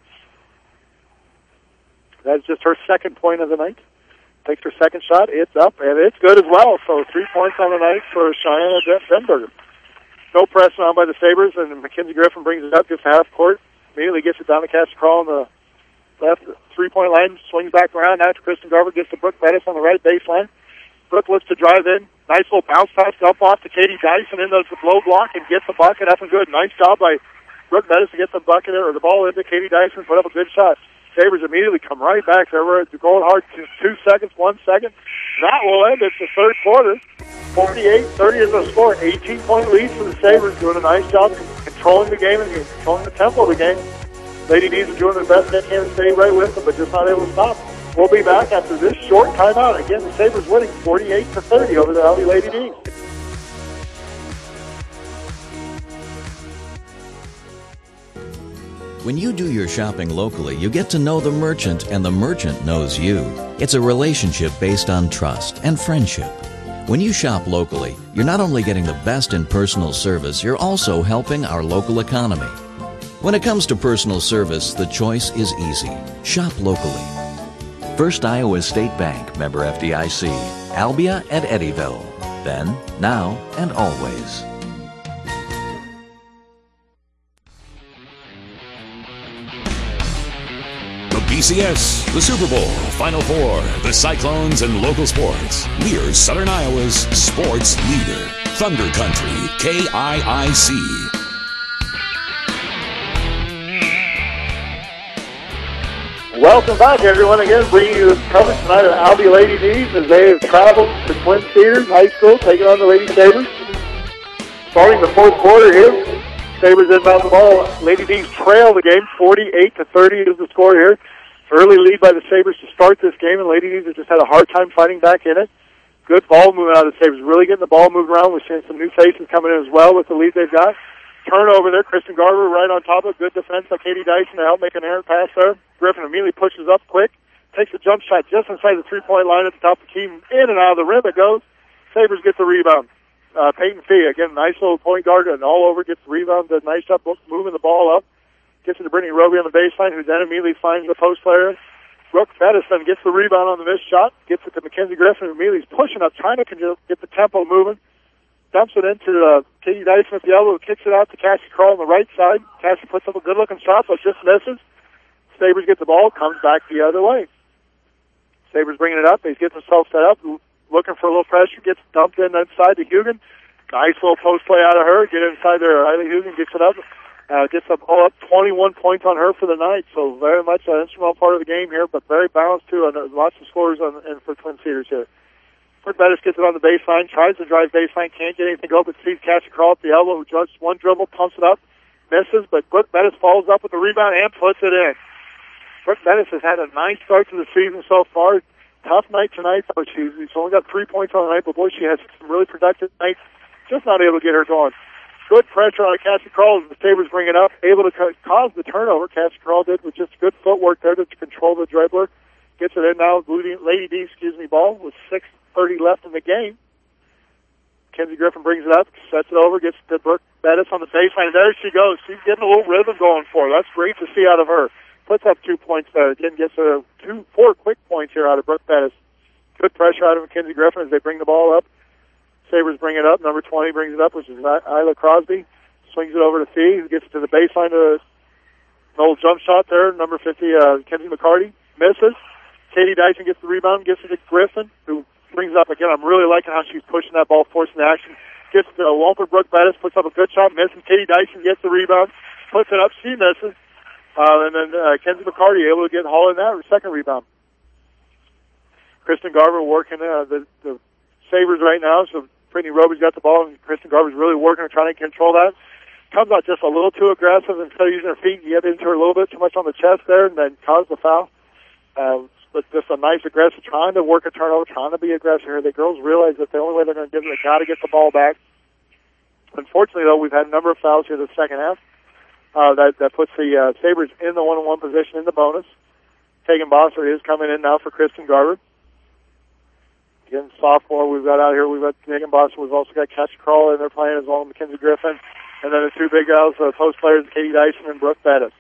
That's just her second point of the night. Takes her second shot, it's up, and it's good as well. So 3 points on the night for Cheyenne Denberger. No pressing on by the Sabres, and Mackenzie Griffin brings it up, gets to half court, immediately gets it down to Cassie Kroll on the left 3-point line, swings back around, now to Kristen Garver, gets to Brooke Bettis on the right baseline. Brooke looks to drive in. Nice little bounce pass dump off to Katie Dyson into the blow block and gets the bucket up and good. Nice job by Brooke Bettis to get the bucket or the ball into Katie Dyson, put up a good shot. Sabres immediately come right back. They're going hard. 2 seconds, 1 second. That will end it. The third quarter. 48-30 is the score. 18-point lead for the Sabres, doing a nice job controlling the game and controlling the tempo of the game. Lady D's are doing their best they can to stay right with them, but just not able to stop. We'll be back after this short timeout. Again, the Sabres winning 48-30 over the Albie Lady D's. When you do your shopping locally, you get to know the merchant, and the merchant knows you. It's a relationship based on trust and friendship. When you shop locally, you're not only getting the best in personal service, you're also helping our local economy. When it comes to personal service, the choice is easy. Shop locally. First Iowa State Bank, member FDIC, Albia and Eddyville. Then, now, and always. BCS, the Super Bowl, Final Four, the Cyclones, and local sports. We're Southern Iowa's sports leader. Thunder Country, KIIC. Welcome back, everyone. Again, bringing you the coverage tonight of Albie Lady D's as they have traveled to Twin Cedars High School, taking on the Lady Sabres. Starting the fourth quarter here. Sabres inbound the ball. Lady D's trail the game. 48-30 is the score here. Early lead by the Sabres to start this game, and Lady D's have just had a hard time fighting back in it. Good ball movement out of the Sabres. Really getting the ball moved around. We're seeing some new faces coming in as well with the lead they've got. Turnover there. Kristen Garver right on top of it. Good defense by Katie Dyson to help make an errant pass there. Griffin immediately pushes up quick. Takes a jump shot just inside the three-point line at the top of the key. In and out of the rim it goes. Sabres get the rebound. Peyton Fee, again, nice little point guard, and all over, gets the rebound, does a nice job moving the ball up. Gets it to Brittany Roby on the baseline, who then immediately finds the post player. Brooke Bettis then gets the rebound on the missed shot, gets it to Mackenzie Griffin, who immediately is pushing up, trying to get the tempo moving. Dumps it into Katie Dyson at the elbow, who kicks it out to Cassie Kroll on the right side. Cassie puts up a good-looking shot, but just misses. Sabres get the ball, comes back the other way. Sabres bringing it up. He gets himself set up, looking for a little pressure, gets dumped in inside to Hugan. Nice little post play out of her. Get inside there. Riley Hugan gets it up. Gets the ball up, 21 points on her for the night. So very much an instrumental part of the game here, but very balanced too. And lots of scores and for Twin Cedars here. Brooke Bettis gets it on the baseline, tries to drive baseline, can't get anything open. Sees Cassie Kroll at the elbow, who just one dribble, pumps it up, misses, but Brooke Bettis follows up with the rebound and puts it in. Brooke Bettis has had a nice start to the season so far. Tough night tonight, though. She's only got 3 points on the night, but boy, she has some really productive nights. Just not able to get her going. Good pressure on Cassie Kroll as the Sabres bring it up. Able to cause the turnover. Cassie Kroll did with just good footwork there to control the dribbler. Gets it in now. Lady D, ball with 6:30 left in the game. Kenzie Griffin brings it up, sets it over, gets to Brooke Bettis on the baseline. There she goes. She's getting a little rhythm going for her. That's great to see out of her. Puts up 2 points there. Again, gets 4 quick points here out of Brooke Bettis. Good pressure out of Mackenzie Griffin as they bring the ball up. Sabres bring it up. Number 20 brings it up, which is Isla Crosby. Swings it over to Fee, who gets to the baseline to an old jump shot there. Number 50, Kenzie McCarty, misses. Katie Dyson gets the rebound, gets it to Griffin, who brings it up again. I'm really liking how she's pushing that ball, forcing the action. Gets to Walford. Brooke Bettis puts up a good shot, misses. Katie Dyson gets the rebound, puts it up, she misses. And then Kenzie McCarty able to get Hall in that second rebound. Kristen Garver working the Sabres right now, so Brittany Roby's got the ball, and Kristen Garver's really working and trying to control that. Comes out just a little too aggressive instead of using her feet. You get into her a little bit too much on the chest there, and then caused the foul. But just a nice aggressive, trying to work a turnover, trying to be aggressive here. The girls realize that the only way they're going to give it, they got to get the ball back. Unfortunately, though, we've had a number of fouls here the second half. That puts the Sabres in the 1-on-1 position in the bonus. Tegan Bosser is coming in now for Kristen Garver. Again, sophomore we've got out here. We've got Tegan Bosser. We've also got Cassie Kroll in there playing as well, Mackenzie Griffin. And then the two big gals, post players, Katie Dyson and Brooke Bettis.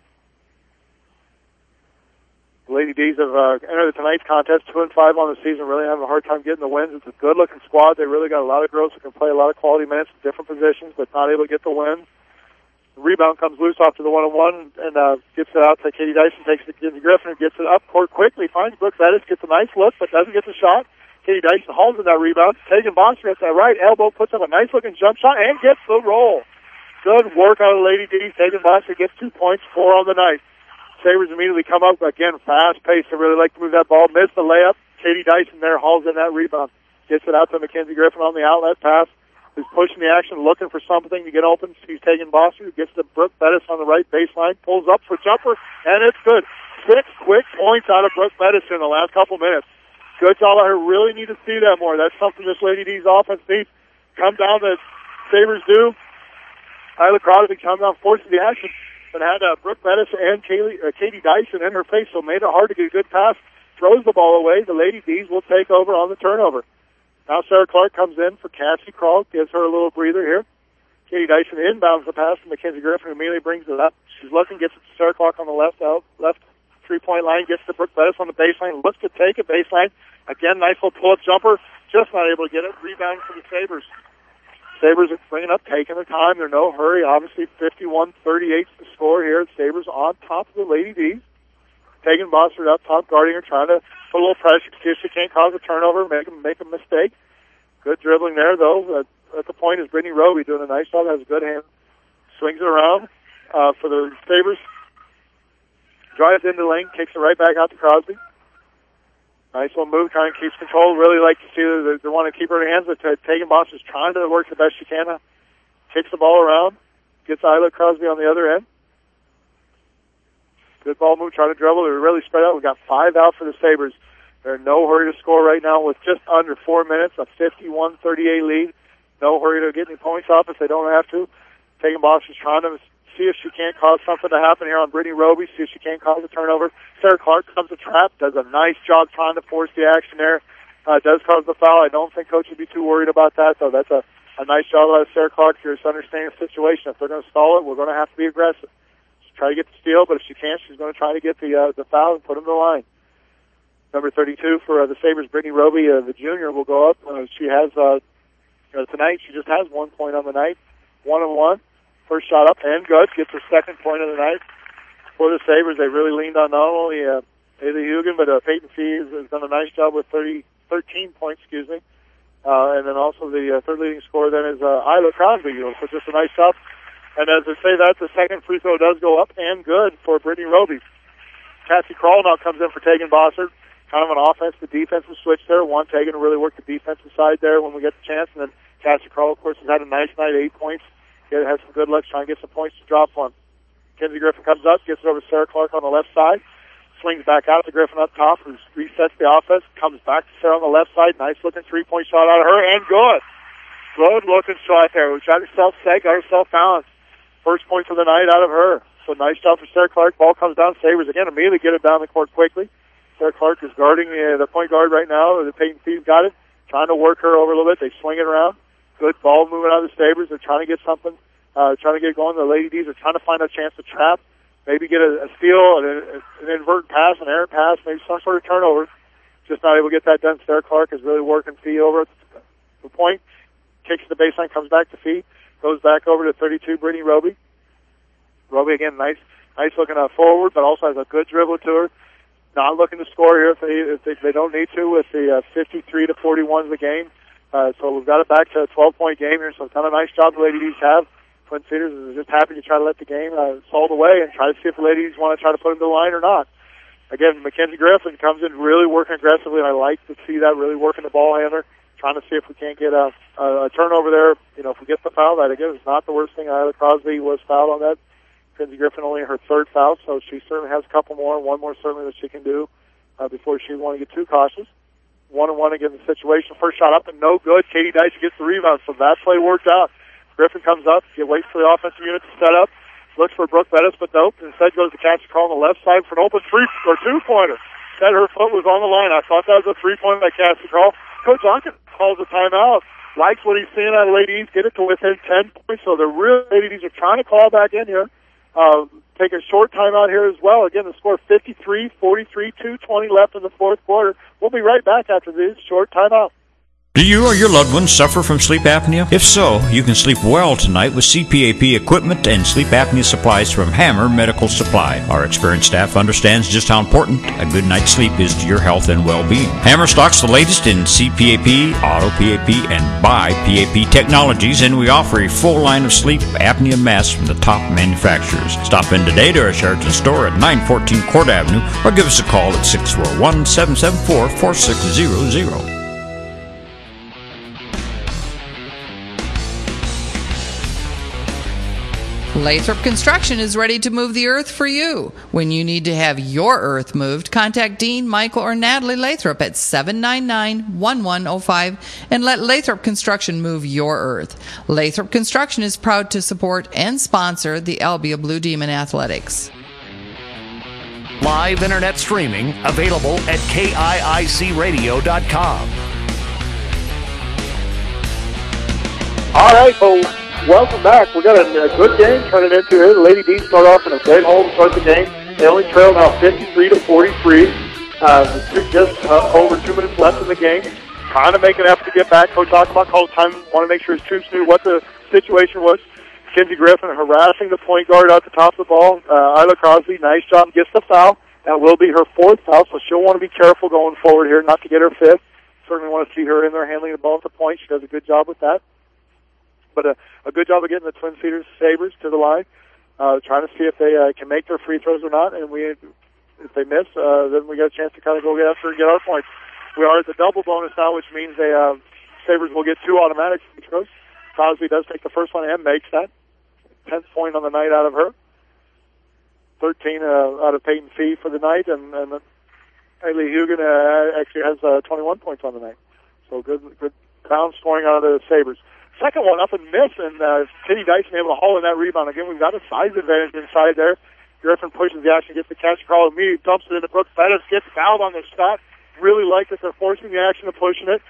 The Lady D's have entered tonight's contest 2-5 on the season, really having a hard time getting the wins. It's a good-looking squad. They really got a lot of girls who can play a lot of quality minutes in different positions, but not able to get the win. The rebound comes loose off to the 1-on-1 and gets it out to Katie Dyson, takes it to Kenzie Griffin, who gets it up court quickly, finds Brooke Bettis, gets a nice look, but doesn't get the shot. Katie Dyson hauls in that rebound. Tegan Bosser at that right elbow, puts up a nice-looking jump shot, and gets the roll. Good work out of the Lady D's. Tegan Bosser gets 2 points, 4 on the night. Sabres immediately come up, again, fast-paced. They really like to move that ball. Miss the layup. Katie Dyson there hauls in that rebound. Gets it out to Mackenzie Griffin on the outlet pass, who's pushing the action, looking for something to get open. She's Tegan Bosser, who gets to Brooke Bettis on the right baseline, pulls up for jumper, and it's good. 6 quick points out of Brooke Bettis in the last couple minutes. Good job. I really need to see that more. That's something this Lady D's offense needs. Come down, the Sabres do. Isla Crosby comes down, forces the action, but had Brooke Bettis and Katie Dyson in her face, so made it hard to get a good pass. Throws the ball away. The Lady D's will take over on the turnover. Now Sarah Clark comes in for Cassie Kroll, gives her a little breather here. Katie Dyson inbounds the pass to Mackenzie Griffin, who immediately brings it up. She's looking, gets it to Sarah Clark on the left three-point line, gets to Brooke Bettis on the baseline, looks to take a baseline. Again, nice little pull-up jumper, just not able to get it. Rebound for the Sabres. Sabres are bringing up, taking their time. They're no hurry. Obviously, 51-38 the score here. Sabres on top of the Lady D's. Tegan Bosser up top, guarding her, trying to put a little pressure, see if she can't cause a turnover, make a mistake. Good dribbling there, though. At the point is Brittany Roby doing a nice job, has a good hand. Swings it around for the Sabres. Drives into the lane, kicks it right back out to Crosby. Nice little move, trying to keep control. Really like to see that they want to keep her in hands, but Tegan Bosser's trying to work the best she can. Kicks the ball around, gets Isla Crosby on the other end. Good ball move, trying to dribble. They're really spread out. We've got 5 out for the Sabres. They're in no hurry to score right now with just under 4 minutes, a 51-38 lead. No hurry to get any points off if they don't have to. Tegan Bosser's trying to see if she can't cause something to happen here on Brittany Roby, see if she can't cause a turnover. Sarah Clark comes to trap, does a nice job trying to force the action there. Does cause the foul. I don't think Coach would be too worried about that, though. That's a nice job out of Sarah Clark here to understand the situation. If they're going to stall it, we're going to have to be aggressive. try to get the steal, but if she can't, she's going to try to get the foul and put them to the line. Number 32 for the Sabres, Brittany Roby, the junior, will go up. She has, tonight, she just has 1 point on the night. 1-1. First shot up and good. Gets her second point of the night. For the Sabres, they really leaned on not only Haley Hugen, but Peyton Fee has done a nice job with 13 points, and then also the third leading scorer then is Isla Crosby. So just a nice job. And as I say that, the second free throw does go up and good for Brittany Roby. Cassie Kroll now comes in for Tegan Bossert. Kind of an offense to defensive switch there. One Tegan to really work the defensive side there when we get the chance. And then Cassie Kroll, of course, has had a nice night, 8 points. Has some good luck trying to get some points to drop one. Kenzie Griffin comes up, gets it over to Sarah Clark on the left side. Swings back out to Griffin up top, who resets the offense. Comes back to Sarah on the left side. Nice looking 3-point shot out of her, and good. Good looking shot there. We got herself set, got herself balanced. First point of the night out of her. So nice job for Sarah Clark. Ball comes down. Sabres again immediately get it down the court quickly. Sarah Clark is guarding the point guard right now. The Peyton Fee got it. Trying to work her over a little bit. They swing it around. Good ball moving out of the Sabres. They're trying to get something. Trying to get going. The Lady D's are trying to find a chance to trap. Maybe get a steal, an invert pass, an errant pass, maybe some sort of turnover. Just not able to get that done. Sarah Clark is really working Fee over at the point. Kicks the baseline, comes back to Fee. Goes back over to 32, Brittany Roby. Roby again, nice looking forward, but also has a good dribble to her. Not looking to score here if they don't need to with the 53-41 of the game. So we've got it back to a 12-point game here. So it's kind of a nice job the Lady D's have. Twin Cedars is just happy to try to let the game sold away and try to see if the Ladies want to try to put them to the line or not. Again, Mackenzie Griffin comes in really working aggressively, and I like to see that, really working the ball handler, trying to see if we can't get a turnover there. If we get the foul, that again is not the worst thing. Isla Crosby was fouled on that. Mackenzie Griffin only her third foul, so she certainly has a couple more, one more certainly that she can do before she want to get too cautious. 1-1 again the situation. First shot up and no good. Katie Dyson gets the rebound, so that play worked out. Griffin comes up, waits for the offensive unit to set up, looks for Brooke Bettis, but nope. Instead goes to Cassie Kroll on the left side for an open 2-pointer. Said her foot was on the line. I thought that was a 3-pointer by Cassie Kroll. Coach Duncan calls a timeout. Likes what he's seeing out of Ladies. Get it to within 10 points. So the real Ladies are trying to call back in here. Take a short timeout here as well. Again, the score 53-43, 2:20 left in the fourth quarter. We'll be right back after this short timeout. Do you or your loved ones suffer from sleep apnea? If so, you can sleep well tonight with CPAP equipment and sleep apnea supplies from Hammer Medical Supply. Our experienced staff understands just how important a good night's sleep is to your health and well-being. Hammer stocks the latest in CPAP, Auto PAP, and BiPAP technologies, and we offer a full line of sleep apnea masks from the top manufacturers. Stop in today to our Sheraton store at 914 Court Avenue or give us a call at 641-774-4600. Lathrop Construction is ready to move the earth for you. When you need to have your earth moved, contact Dean, Michael, or Natalie Lathrop at 799-1105 and let Lathrop Construction move your earth. Lathrop Construction is proud to support and sponsor the Albia Blue Demon Athletics. Live internet streaming available at KIICradio.com. All right, folks. Welcome back. We got a good game turning into here. The Lady D start off in a great hole to start the game. They only trail now 53-43. Just over 2 minutes left in the game. Trying to make an effort to get back. Coach Achenbach called time. Want to make sure his troops knew what the situation was. Kenzie Griffin harassing the point guard at the top of the ball. Isla Crosby, nice job, gets the foul. That will be her fourth foul, so she'll want to be careful going forward here, not to get her fifth. Certainly want to see her in there handling the ball at the point. She does a good job with that. But a good job of getting the Twin Cedars Sabres to the line, trying to see if they can make their free throws or not. And if they miss, then we got a chance to kind of go after and get our points. We are at the double bonus now, which means Sabres will get 2 automatic free throws. Crosby does take the first one and makes that. 10th point on the night out of her. 13 out of Peyton Fee for the night, and Haley Hugen actually has 21 points on the night. So good down scoring out of the Sabres. Second one up and miss, and Katie Dyson able to haul in that rebound. Again, we've got a size advantage inside there. Griffin pushes the action, gets the catch, call immediately, dumps it into Brooke Bettis, gets fouled on the shot. Really like that they're forcing the action and pushing it.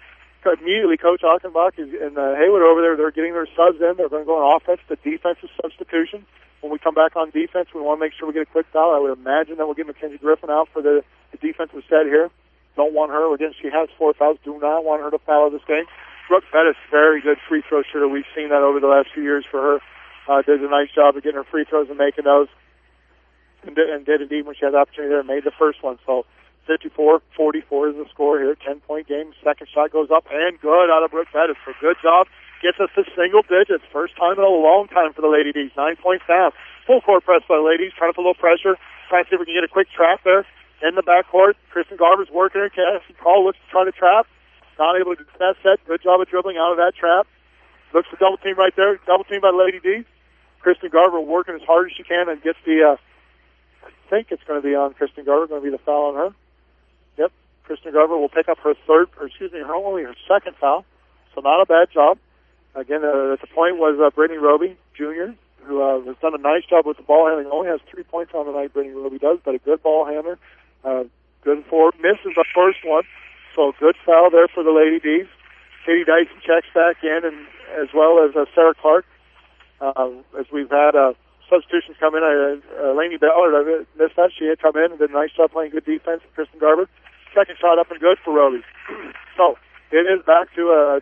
immediately Coach Achenbach and Haywood over there, they're getting their subs in. They're going to go on offense to defensive substitution. When we come back on defense, we want to make sure we get a quick foul. I would imagine that we'll get Mackenzie Griffin out for the defensive set here. Don't want her. Again, she has 4 fouls. Do not want her to foul this game. Brooke Bettis, very good free throw shooter. We've seen that over the last few years for her. Does a nice job of getting her free throws and making those. And did indeed when she had the opportunity there and made the first one. So 54-44 is the score here. 10-point game. Second shot goes up and good out of Brooke Bettis. So good job. Gets us to single digits. First time in a long time for the Lady D's. 9 points down. Full court press by the ladies. Trying to put a little pressure. Trying to see if we can get a quick trap there. In the backcourt, Kristen Garber's working her. Cassie Call looks to try to trap. Not able to get that set. Good job of dribbling out of that trap. Looks to double team right there. Double team by Lady D. Kristen Garber working as hard as she can and gets the, I think it's going to be on Kristen Garber. Going to be the foul on her. Yep. Kristen Garber will pick up her only her second foul. So not a bad job. Again, at the point was Brittany Roby, Jr., who has done a nice job with the ball handling. Only has 3 points on the night, Brittany Roby does, but a good ball handler. Good forward. Misses the first one. So good foul there for the Lady D's. Katie Dyson checks back in, and as well as Sarah Clark. As we've had substitutions come in, Lainey Ballard, I missed that. She had come in and did a nice job playing good defense. Kristen Garber. Second shot up and good for Roby. So it is back to a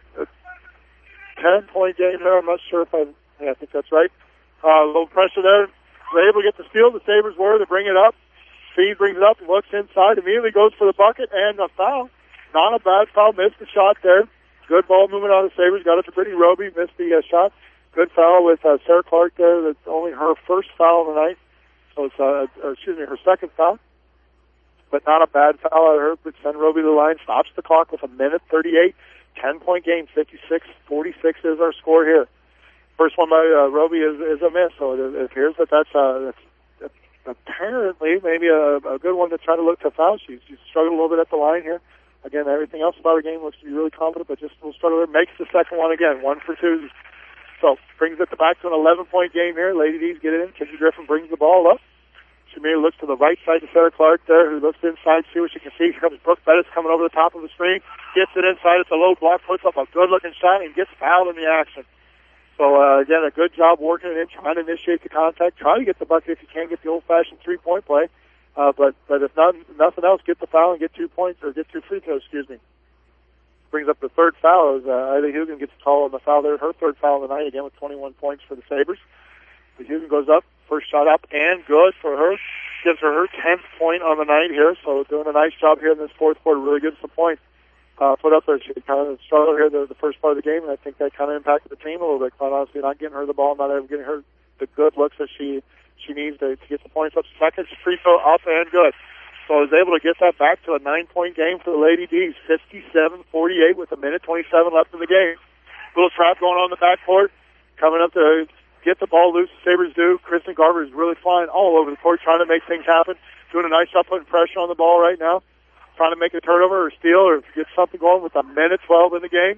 10-point game there. I'm not sure if I think that's right. A little pressure there. They're able to get the steal. The Sabres were to bring it up. Speed brings it up and looks inside. Immediately goes for the bucket and a foul. Not a bad foul. Missed the shot there. Good ball movement on the Sabres. Got it to Brittany Roby. Missed the shot. Good foul with Sarah Clark there. That's only her first foul of the night. So it's, her second foul. But not a bad foul out of her. But send Roby to the line. Stops the clock with 1:38. 10-point game. 56-46 is our score here. First one by Roby is a miss. So it appears that that's apparently maybe a good one to try to look to foul. She's struggled a little bit at the line here. Again, everything else about her game looks to be really confident, but just a little struggle there. Makes the second one again, 1 for 2. So brings it back to an 11-point game here. Lady D's get it in. Kinsey Griffin brings the ball up. She maybe looks to the right side to Sarah Clark there, who looks inside, see what she can see. Here comes Brooke Bettis coming over the top of the screen. Gets it inside. It's a low block, puts up a good-looking shot, and gets fouled in the action. So, again, a good job working it in, trying to initiate the contact. Try to get the bucket if you can, get the old-fashioned three-point play. But if nothing else, get the foul and get 2 points, or get 2 free throws, Brings up the third foul as Eileen Hugan gets a call on the foul there. Her third foul of the night, again, with 21 points for the Sabres. But Hugan goes up, first shot up, and good for her. Gives her 10th point on the night here, so doing a nice job here in this fourth quarter. Really good some points put up there. She kind of struggled here the first part of the game, and I think that kind of impacted the team a little bit, quite honestly, not getting her the ball, not ever getting her the good looks that she needs to get the points up. Second free throw up and good. So I was able to get that back to a 9-point game for the Lady D's, 57-48 with 1:27 left in the game. Little trap going on in the backcourt, coming up to get the ball loose. The Sabres do. Kristen Garber is really flying all over the court, trying to make things happen, doing a nice job putting pressure on the ball right now, trying to make a turnover or steal or get something going with 1:12 in the game.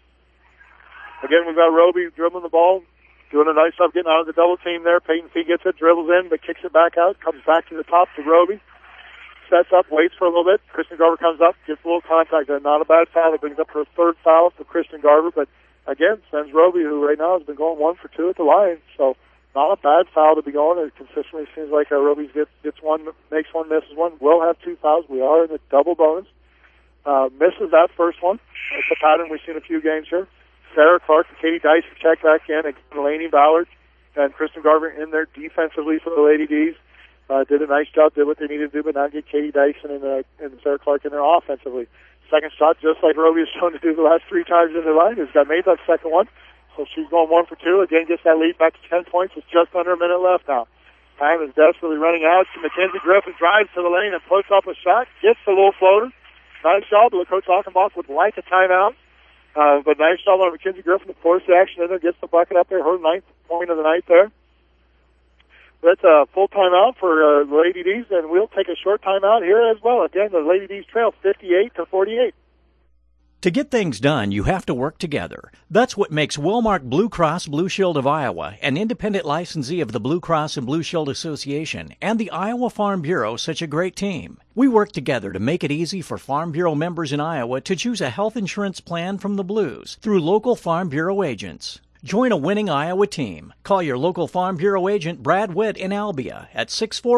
Again, we've got Roby dribbling the ball, doing a nice job getting out of the double team there. Peyton Fee gets it, dribbles in, but kicks it back out, comes back to the top to Roby. Sets up, waits for a little bit. Kristen Garber comes up, gets a little contact there. Not a bad foul. It brings up her third foul for Kristen Garber, but again, sends Roby, who right now has been going 1 for 2 at the line. So not a bad foul to be going. It consistently seems like Roby gets one, makes one, misses one. We'll have 2 fouls. We are in the double bonus. Misses that first one. That's a pattern we've seen a few games here. Sarah Clark and Katie Dyson check back in. And Lainey Ballard and Kristen Garber in there defensively for the Lady D's. Did a nice job, did what they needed to do, but not get Katie Dyson and Sarah Clark in there offensively. Second shot, just like Roby has shown to do the last 3 times in the line, has got made that second one. So she's going 1 for 2. Again, gets that lead back to 10 points. It's just under a minute left now. Time is desperately running out. Mackenzie Griffin drives to the lane and puts up a shot. Gets the little floater. Nice job. Coach Achenbach would like a timeout. But nice job on Mackenzie Griffin to force the action in there. Gets the bucket up there. Her 9th point of the night there. That's a full timeout for the Lady D's, and we'll take a short timeout here as well. Again, the Lady D's trail 58-48. To get things done, you have to work together. That's what makes Wellmark Blue Cross Blue Shield of Iowa, an independent licensee of the Blue Cross and Blue Shield Association, and the Iowa Farm Bureau such a great team. We work together to make it easy for Farm Bureau members in Iowa to choose a health insurance plan from the Blues through local Farm Bureau agents. Join a winning Iowa team. Call your local Farm Bureau agent Brad Witt in Albia at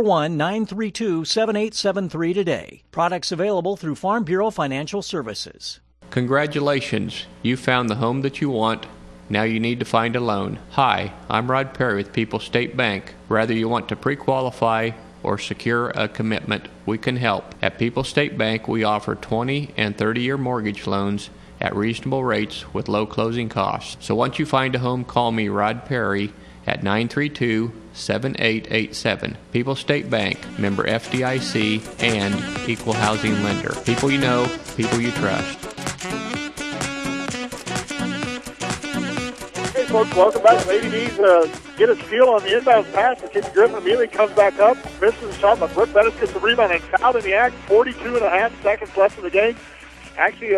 641-932-7873 today. Products available through Farm Bureau Financial Services. Congratulations, you found the home that you want. Now you need to find a loan. Hi, I'm Rod Perry with People's State Bank. Whether you want to pre-qualify or secure a commitment, we can help. At People's State Bank, we offer 20 and 30-year mortgage loans at reasonable rates with low closing costs. So once you find a home, call me, Rod Perry, at 932-7887. People's State Bank, member FDIC, and equal housing lender. People you know, people you trust. Hey folks, welcome back. Lady D's get a steal on the inbound pass. Mackenzie Griffin immediately comes back up, misses the shot, but Brooke Bettis gets the rebound and fouled in the act. 42.5 seconds left in the game. Actually,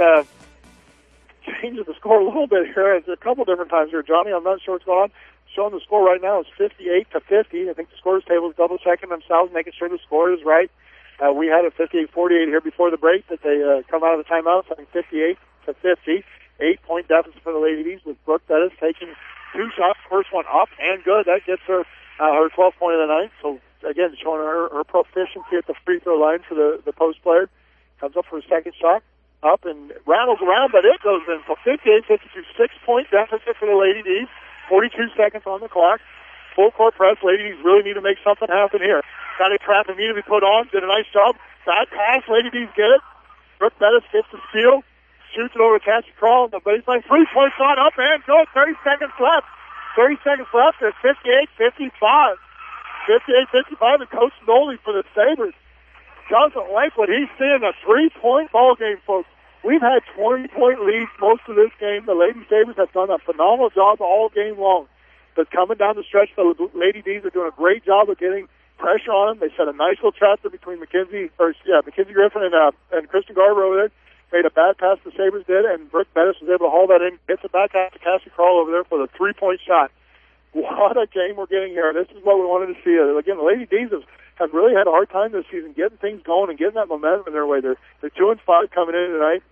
changes the score a little bit here. It's a couple different times here, Johnny. I'm not sure what's going on. Showing the score right now is 58-50. I think the scores table is double checking themselves, making sure the score is right. We had a 58-48 here before the break that they come out of the timeout. So I think 58-50. 8-point deficit for the Lady D's with Brooke Bettis taking two shots. First one up and good. That gets her her 12th point of the night. So again, showing her proficiency at the free throw line for the post player. Comes up for a second shot. Up and rattles around, but it goes in. So 58-52, 6-point deficit for the Lady D's. 42 seconds on the clock. Full court press. Lady D's really need to make something happen here. Got a trap immediately put on. Did a nice job. Bad pass. Lady D's get it. Brooke Bettis gets the steal. Shoots it over to Cassie Crawl on the baseline. 3-point shot up and good. 30 seconds left. 30 seconds left. It's 58-55. 58-55 and Coach Noley for the Sabres doesn't like what he's seeing. A 3-point ball game, folks. We've had 20-point leads most of this game. The Lady Sabres have done a phenomenal job all game long. But coming down the stretch, the Lady D's are doing a great job of getting pressure on them. They set a nice little trap there between Mackenzie Griffin and Kristen Garber over there. Made a bad pass, the Sabres did, and Brooke Bettis was able to haul that in. Gets it back out to Cassie Crawl over there for the 3-point shot. What a game we're getting here. This is what we wanted to see. Again, the Lady D's have really had a hard time this season getting things going and getting that momentum in their way. They're 2-5 coming in tonight.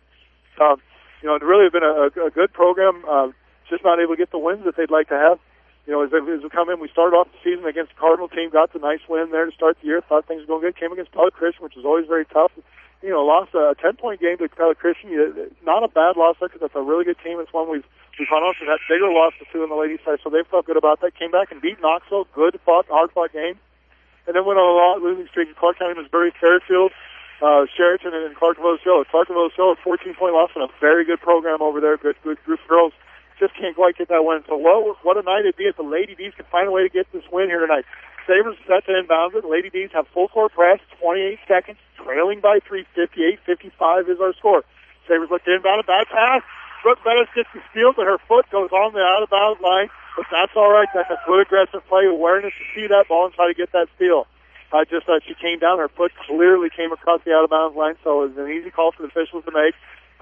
It's really been a good program. Just not able to get the wins that they'd like to have. As we come in, we started off the season against the Cardinal team, got the nice win there to start the year. Thought things were going good. Came against Pellet Christian, which is always very tough. Lost a 10-point game to Pellet Christian. Not a bad loss there because that's a really good team. It's one we've gone on to that bigger loss to in the ladies' side, so they felt good about that. Came back and beat Knoxville. Good fought, hard-fought game. And then went on a losing streak in Clark County, Missouri, Fairfield, Sheraton, and Clark-Villisilla. Clark-Villisilla, 14-point loss and a very good program over there. Good group of girls. Just can't quite get that win. So what a night it'd be if the Lady D's could find a way to get this win here tonight. Sabres set to inbound it. Lady D's have full court press, 28 seconds, trailing by 3, 58-55 is our score. Sabres look to inbound a bad pass. Brooke Bettis gets the steal, but her foot goes on the out-of-bounds line. But that's all right. That's a good aggressive play. Awareness to see that ball and try to get that steal. She came down. Her foot clearly came across the out-of-bounds line, so it was an easy call for the officials to make.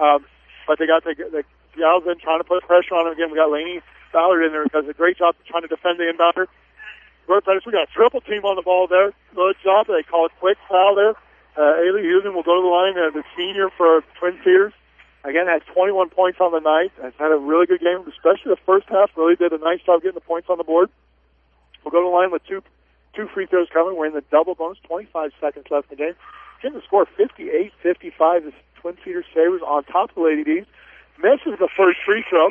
But they got the gals in trying to put pressure on them. Again, we got Lainey Ballard in there who does a great job trying to defend the inbounder. Brooke Bettis, we got a triple team on the ball there. Good job. They call it quick foul there. Ailey Husen will go to the line, the senior for Twin Cedars. Again, has 21 points on the night. Has had a really good game, especially the first half. Really did a nice job getting the points on the board. We'll go to the line with two free throws coming. We're in the double bonus. 25 seconds left in the game. Getting the score 58-55. The Twin Cedars Sabres on top of the Lady D's. Misses the first free throw.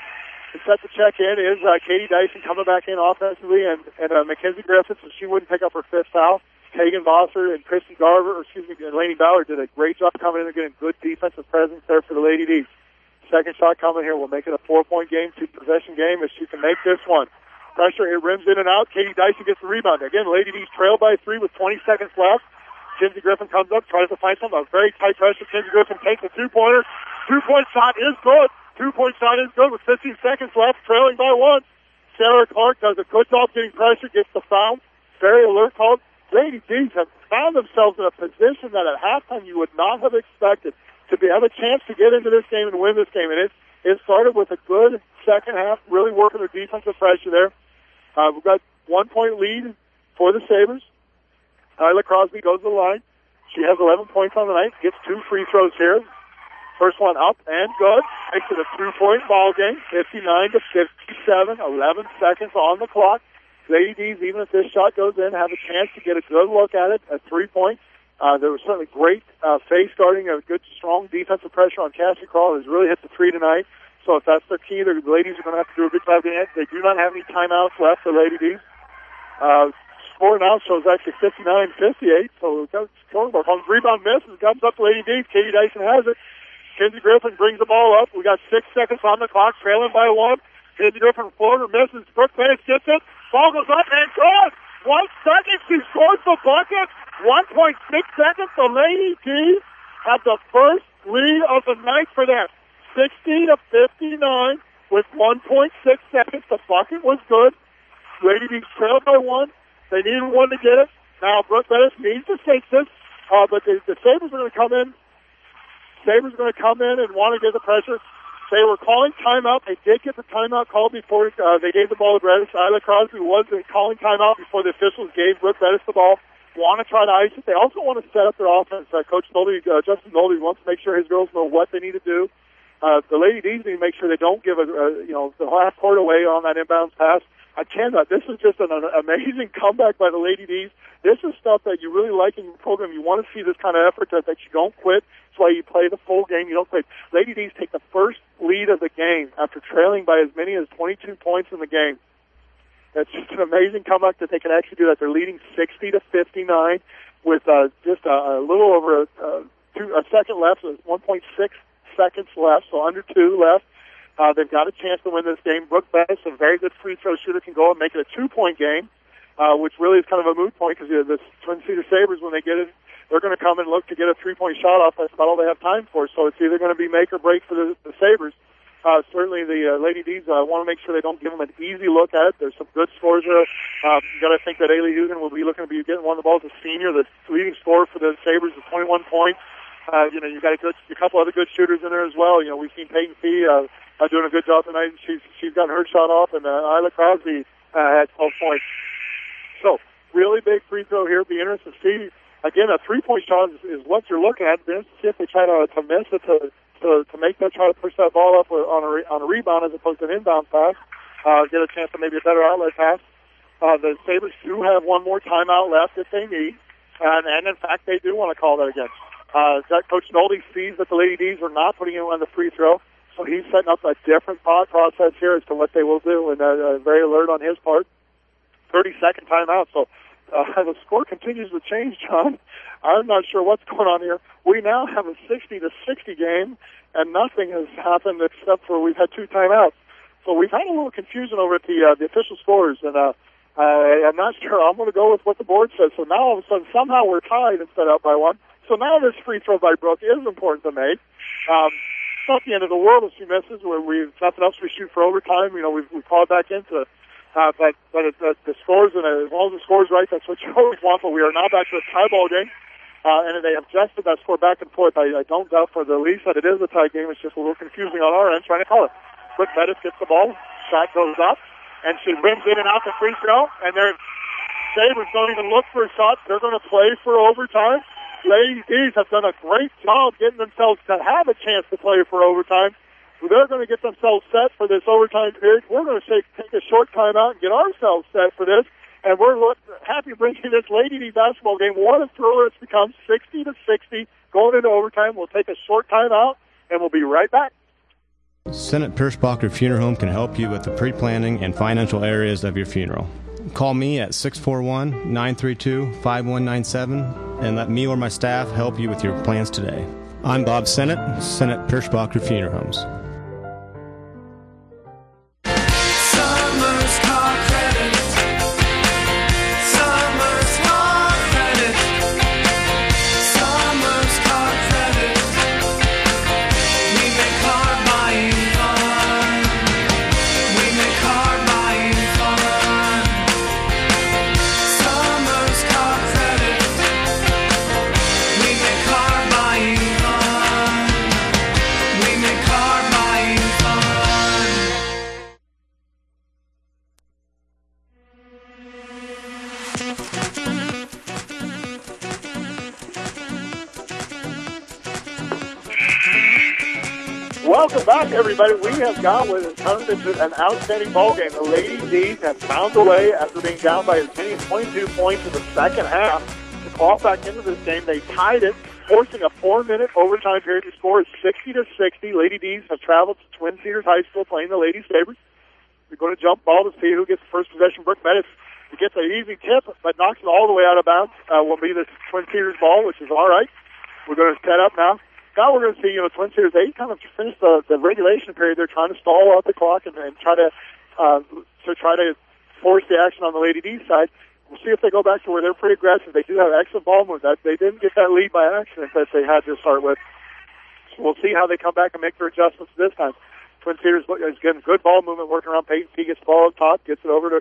And set the check in is Katie Dyson coming back in offensively, and Mackenzie Griffith, so she wouldn't pick up her fifth foul. Hagen Vosser and Kristen Garber, and Lainey Ballard did a great job coming in and getting good defensive presence there for the Lady D's. Second shot coming here. We'll make it a 4-point game, 2-possession game if she can make this one. Pressure, it rims in and out. Katie Dyson gets the rebound. Again, Lady D's trail by 3 with 20 seconds left. Kinsey Griffin comes up, tries to find something. A very tight pressure. Kinsey Griffin takes a 2-pointer. 2-point shot is good. 2-point shot is good with 15 seconds left, trailing by 1. Sarah Clark does a good job getting pressure, gets the foul. Very alert call. Lady D's have found themselves in a position that at halftime you would not have expected. to have a chance to get into this game and win this game. And it started with a good second half, really working their defensive pressure there. We've got 1-point lead for the Sabres. Isla Crosby goes to the line. She has 11 points on the night, gets 2 free throws here. First one up and good. Makes it a 2-point ball game, 59-57, 11 seconds on the clock. Lady D's, even if this shot goes in, have a chance to get a good look at it at 3 points. There was certainly great face guarding, a good, strong defensive pressure on Cassie Crawl, who's really hit the 3 tonight. So if that's their key, the ladies are going to have to do a good job getting it. They do not have any timeouts left, the Lady D's. Score now shows actually 59-58. So Scoreboard on rebound misses, comes up to Lady D's. Katie Dyson has it. Kinsey Griffin brings the ball up. We got 6 seconds on the clock, trailing by 1. Kinsey Griffin floater misses. Brooke Bennett gets it. Ball goes up and good. 1 second. She scores the bucket. 1.6 seconds. The Lady D's have the first lead of the night for them. 60-59 with 1.6 seconds. The bucket was good. Lady D's trailed by 1. They needed 1 to get it. Now Brooke Bennett needs to take this, but the Sabres are going to come in. Sabres are going to come in and want to get the pressure. They were calling timeout. They did get the timeout called before they gave the ball to Bredis. Isla Crosby was calling timeout before the officials gave Brooke Bredis the ball. Want to try to ice it. They also want to set up their offense. Coach Nolde, Justin Nolde wants to make sure his girls know what they need to do. The Lady D's need to make sure they don't give the half court away on that inbounds pass. I cannot. This is just an amazing comeback by the Lady D's. This is stuff that you really like in your program. You want to see this kind of effort that you don't quit. That's why you play the full game. You don't quit. Lady D's take the first lead of the game after trailing by as many as 22 points in the game. That's just an amazing comeback that they can actually do that. They're leading 60-59 with just a little over a second left, so 1.6 seconds left, so under 2 left. They've got a chance to win this game. Brooke Bennett, a very good free throw shooter, can go and make it a 2-point game, which really is kind of a moot point because the Twin Cedar Sabres, when they get it, they're going to come and look to get a 3-point shot off. That's about all they have time for. So it's either going to be make or break for the Sabres. Certainly the Lady D's want to make sure they don't give them an easy look at it. There's some good scores there. You got to think that Ailey Hugan will be looking to be getting one of the balls. A senior, the leading scorer for the Sabres is 21 points. You've got a couple other good shooters in there as well. We've seen Peyton Fee doing a good job tonight. She's gotten her shot off, and Isla Crosby had 12 points. So really big free throw here. Be interested to see. Again, a 3-point shot is what you're looking at. Be interested to see if they try to miss it to make that, try to push that ball up on a rebound as opposed to an inbound pass. Get a chance to maybe a better outlet pass. The Sabres do have one more timeout left if they need, and in fact they do want to call that again. Coach Nolde sees that the Lady D's are not putting in on the free throw, so he's setting up a different thought process here as to what they will do, and very alert on his part. 30-second timeout, so the score continues to change, John. I'm not sure what's going on here. We now have a 60-60 game, and nothing has happened except for we've had 2 timeouts. So we've had a little confusion over at the official scores, and I'm not sure. I'm going to go with what the board says. So now all of a sudden, somehow we're tied instead of up by 1. So now this free throw by Brooke is important to make. It's not the end of the world if she misses. We've nothing else we shoot for overtime. We've called back into it. But the scores, and as long as the score's right, that's what you always want. But we are now back to a tie ball game. And they adjusted that score back and forth. I don't doubt for the least that it is a tie game. It's just a little confusing on our end trying to call it. Brooke Bennett gets the ball. Shot goes up. And she rims in and out the free throw. And their Sabres don't even look for a shot. They're going to play for overtime. Lady D's have done a great job getting themselves to have a chance to play for overtime. They're going to get themselves set for this overtime period. We're going to take a short time out and get ourselves set for this. And we're happy bringing this Lady D basketball game. What a thriller it's become, 60-60, going into overtime. We'll take a short time out, and we'll be right back. Senate Pirschbacher Funeral Home can help you with the pre-planning and financial areas of your funeral. Call me at 641-932-5197 and let me or my staff help you with your plans today. I'm Bob Sennett, Senate Pirschbacher Funeral Homes. Welcome back, everybody. We have got what has turned into an outstanding ball game. The Lady D's have found a way after being down by as many as 22 points in the second half to claw back into this game. They tied it, forcing a 4-minute overtime period. The score is 60-60. Lady D's have traveled to Twin Cedars High School playing the Lady Sabres. We're going to jump ball to see who gets the first possession. Brooke Bettis gets an easy tip, but knocks it all the way out of bounds. Will be the Twin Cedars ball, which is all right. We're going to set up now. Now we're going to see, Twin Cedars, they kind of finished the regulation period. They're trying to stall out the clock and try to force the action on the Lady D side. We'll see if they go back to where they're pretty aggressive. They do have excellent ball movement. They didn't get that lead by accident that they had to start with. So we'll see how they come back and make their adjustments this time. Twin Cedars is getting good ball movement, working around Peyton P. Gets the ball up top, gets it over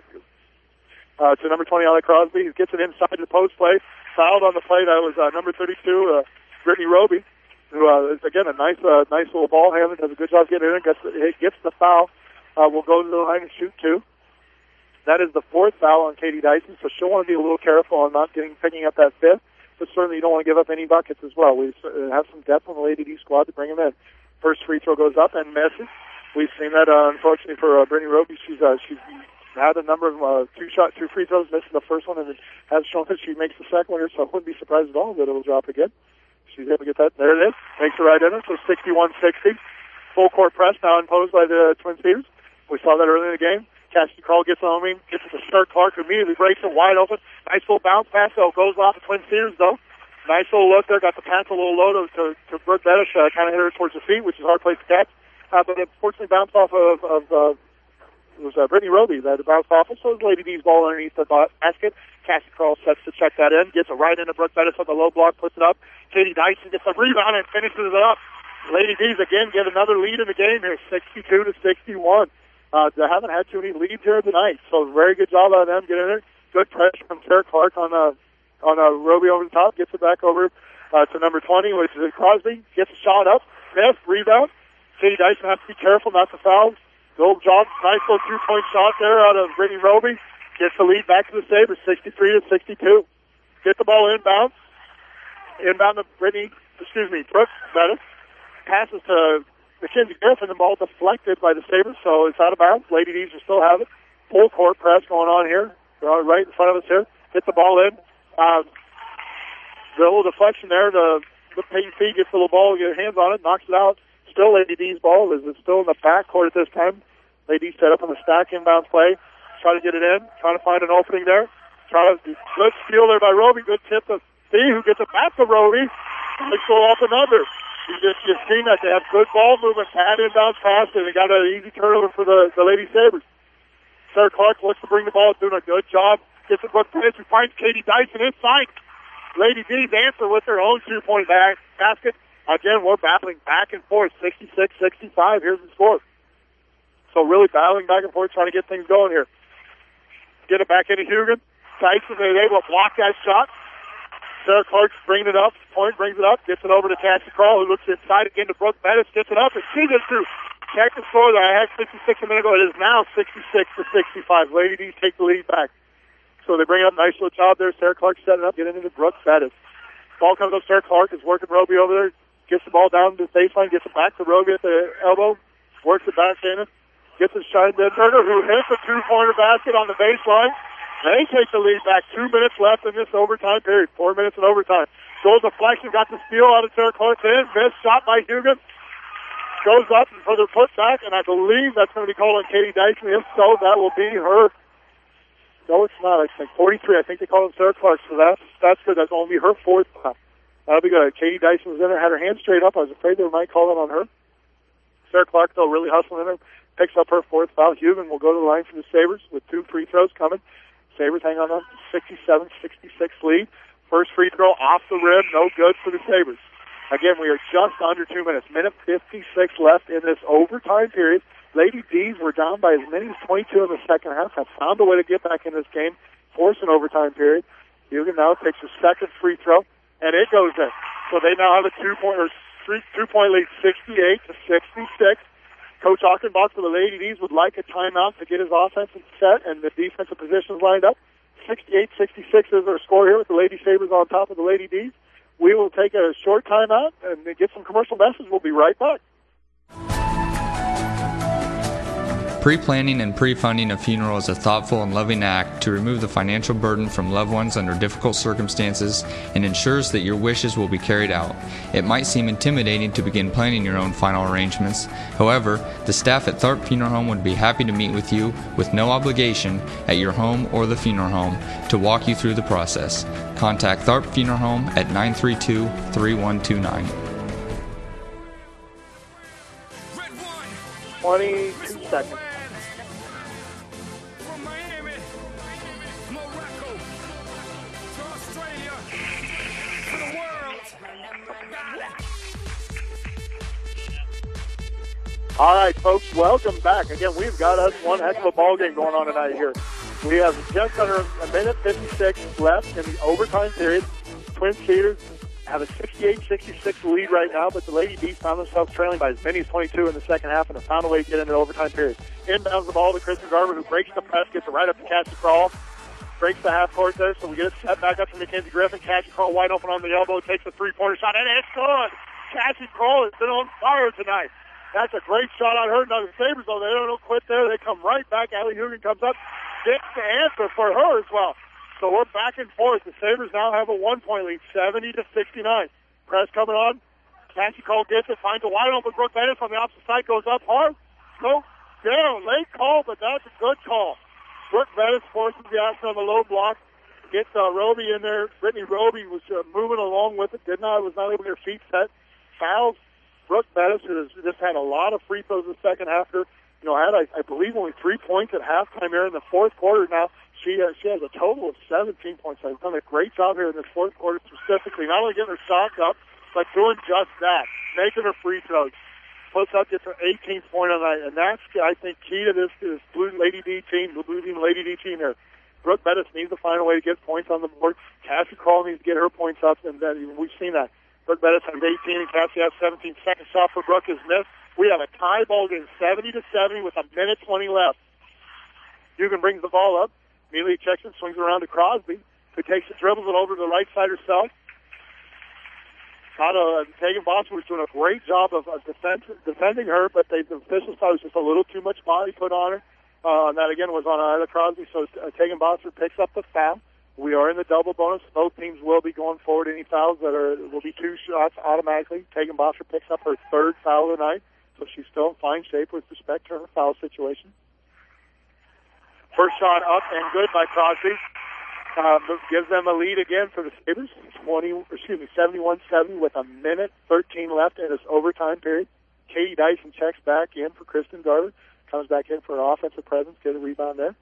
to number 20, Allie Crosby. He gets it inside the post play. Fouled on the play. That was number 32, Brittany Roby, who is, again, a nice little ball handler. Does a good job getting in. Gets the foul. Will go to the line and shoot two. That is the fourth foul on Katie Dyson, so she'll want to be a little careful on not picking up that fifth, but certainly you don't want to give up any buckets as well. We have some depth on the Lady D squad to bring them in. First free throw goes up and misses. We've seen that, unfortunately, for Brittany Roby. She's had a number of two free throws, missing the first one, and has shown that she makes the second one here, so I wouldn't be surprised at all that it'll drop again. She's able to get that. There it is. Makes it right in it, so 61-60. Full court press now imposed by the Twin Cedars. We saw that early in the game. Cassidy Kroll gets it to Sir Clark, who immediately breaks it wide open. Nice little bounce pass, though. Goes off the Twin Cedars, though. Nice little look there. Got the pass a little low to Brooke Bettis. Kind of hit her towards the feet, which is a hard place to catch. But it fortunately bounced off it was Brittany Roby that bounced off it. So it was Lady D's ball underneath the basket. Cassidy Kroll sets to check that in. Gets it right into Brooke Bettis on the low block, puts it up. Katie Dyson gets a rebound and finishes it up. Lady D's again get another lead in the game here, 62-61. They haven't had too many leads here tonight, so very good job out of them getting it. Good pressure from Sarah Clark on Roby over the top. Gets it back over to number 20, which is Crosby. Gets a shot up. Missed. Rebound. Katie Dyson has to be careful not to foul. Good job. Nice little 2-point shot there out of Brittany Roby. Gets the lead back to the Sabres, 63-62. Get the ball inbound. Inbound to Brooke Bettis. Passes to Mackenzie Griffin. The ball deflected by the Sabres, so it's out of bounds. Lady D's will still have it. Full court press going on here. Right in front of us here. Get the ball in. The little deflection there. The Peyton P gets the little ball, get hands on it, knocks it out. Still Lady D's ball. It's still in the back court at this time. Lady D set up on the stack inbound play. Try to get it in. Trying to find an opening there. Good steal there by Roby. Good tip to P, who gets it back to Roby. They go off another. You've seen that. They have good ball movement, pad inbounds pass, and they got an easy turnover for the Lady Sabres. Sarah Clark looks to bring the ball, doing a good job. Gets it Brooke Bettis, who finds Katie Dyson inside. Lady D's answer with their own 2-point basket. Again, we're battling back and forth, 66-65. Here's the score. So really battling back and forth, trying to get things going here. Get it back into Hugan. Dyson is able to block that shot. Sarah Clark's bringing it up. Point brings it up. Gets it over to Cassie Kroll, who looks inside again to Brooke Bettis. Gets it up, and she gets through. Check the score that I had 56 a minute ago. It is now 66-65. Lady D's take the lead back. So they bring up a nice little job there. Sarah Clark setting up, getting into Brooke Bettis. Ball comes up. Sarah Clark is working Roby over there. Gets the ball down to the baseline. Gets it back to Roby at the elbow. Works it back in it. Gets it Shine Denberger, who hits a 2-pointer basket on the baseline. They take the lead back. 2 minutes left in this overtime period. 4 minutes in overtime. Goal deflection. Got the steal out of Sarah Clark. Missed shot by Hugan. Goes up for the putback, and I believe that's going to be called on Katie Dyson. If so, that will be her. No, it's not. I think 43. I think they call it Sarah Clark. So that's good. That's only her fourth foul. That'll be good. Katie Dyson was in there, had her hand straight up. I was afraid they might call it on her. Sarah Clark, though, really hustling in there. Picks up her fourth foul. Hugan will go to the line for the Sabres with 2 free throws coming. Sabres hang on a 67-66 lead. First free throw off the rim. No good for the Sabres. Again, we are just under 2 minutes. Minute 56 left in this overtime period. Lady D's were down by as many as 22 in the second half. Have found a way to get back in this game, force an overtime period. Hugan now takes a second free throw, and it goes in. So they now have a 2-point lead, 68-66. Coach Achenbach for the Lady D's would like a timeout to get his offense set and the defensive positions lined up. 68-66 is our score here with the Lady Sabres on top of the Lady D's. We will take a short timeout and get some commercial messages. We'll be right back. Pre-planning and pre-funding a funeral is a thoughtful and loving act to remove the financial burden from loved ones under difficult circumstances and ensures that your wishes will be carried out. It might seem intimidating to begin planning your own final arrangements. However, the staff at Tharp Funeral Home would be happy to meet with you with no obligation at your home or the funeral home to walk you through the process. Contact Tharp Funeral Home at 932-3129. 22 seconds. All right, folks, welcome back. Again, we've got us one heck of a ball game going on tonight here. We have just under a minute 56 left in the overtime period. Twin Cedars have a 68-66 lead right now, but the Lady Bees found themselves trailing by as many as 22 in the second half and have found a way to get into the overtime period. Inbounds the ball to Kristen Garber, who breaks the press, gets it right up to Cassie Crawl, breaks the half court there, so we get a set back up to Mackenzie Griffin. Cassie Crawl wide open on the elbow, takes a three-pointer shot, and it's good. Cassie Crawl has been on fire tonight. That's a great shot on her. Now the Sabres, though, they don't quit there. They come right back. Allie Hugan comes up, gets the answer for her as well. So we're back and forth. The Sabres now have a 1-point lead, 70-69. Press coming on. Cassie Cole gets it, finds a wide open Brooke Bennett from the opposite side, goes up hard. No, down. Late call, but that's a good call. Brooke Bennett forces the action on the low block. Gets Roby in there. Brittany Roby was moving along with it. Was not able to get her feet set. Fouls Brooke Bennett, who has just had a lot of free throws in the second half. Had, I believe, only 3 points at halftime here in the fourth quarter now. She has a total of 17 points. I've done a great job here in this fourth quarter specifically, not only getting her shots up, but doing just that, making her free throws. Puts up, gets her 18th point on the night, and that's, I think, key to this Blue Lady D team, the Blue Team Lady D team here. Brooke Bettis needs to find a way to get points on the board. Cassie Crawl needs to get her points up, and then we've seen that. Brooke Bettis has 18, and Cassie has 17. Second shot for Brooke is missed. We have a tie ball game, 70-70 with a minute 20 left. Hugan brings the ball up. Immediately checks it, swings it around to Crosby, who takes it, dribbles it over to the right side herself. Tegan Boston was doing a great job of defending her, but the officials thought it was just a little too much body put on her. And that, again, was on Isla Crosby, so Tegan Boston picks up the foul. We are in the double bonus. Both teams will be going forward. Any fouls will be 2 shots automatically. Tegan Boston picks up her third foul of the night, so she's still in fine shape with respect to her foul situation. First shot up and good by Crosby. Gives them a lead again for the Sabres. 71-70 with a minute 13 left in this overtime period. Katie Dyson checks back in for Kristen Garber. Comes back in for an offensive presence. Get a rebound there.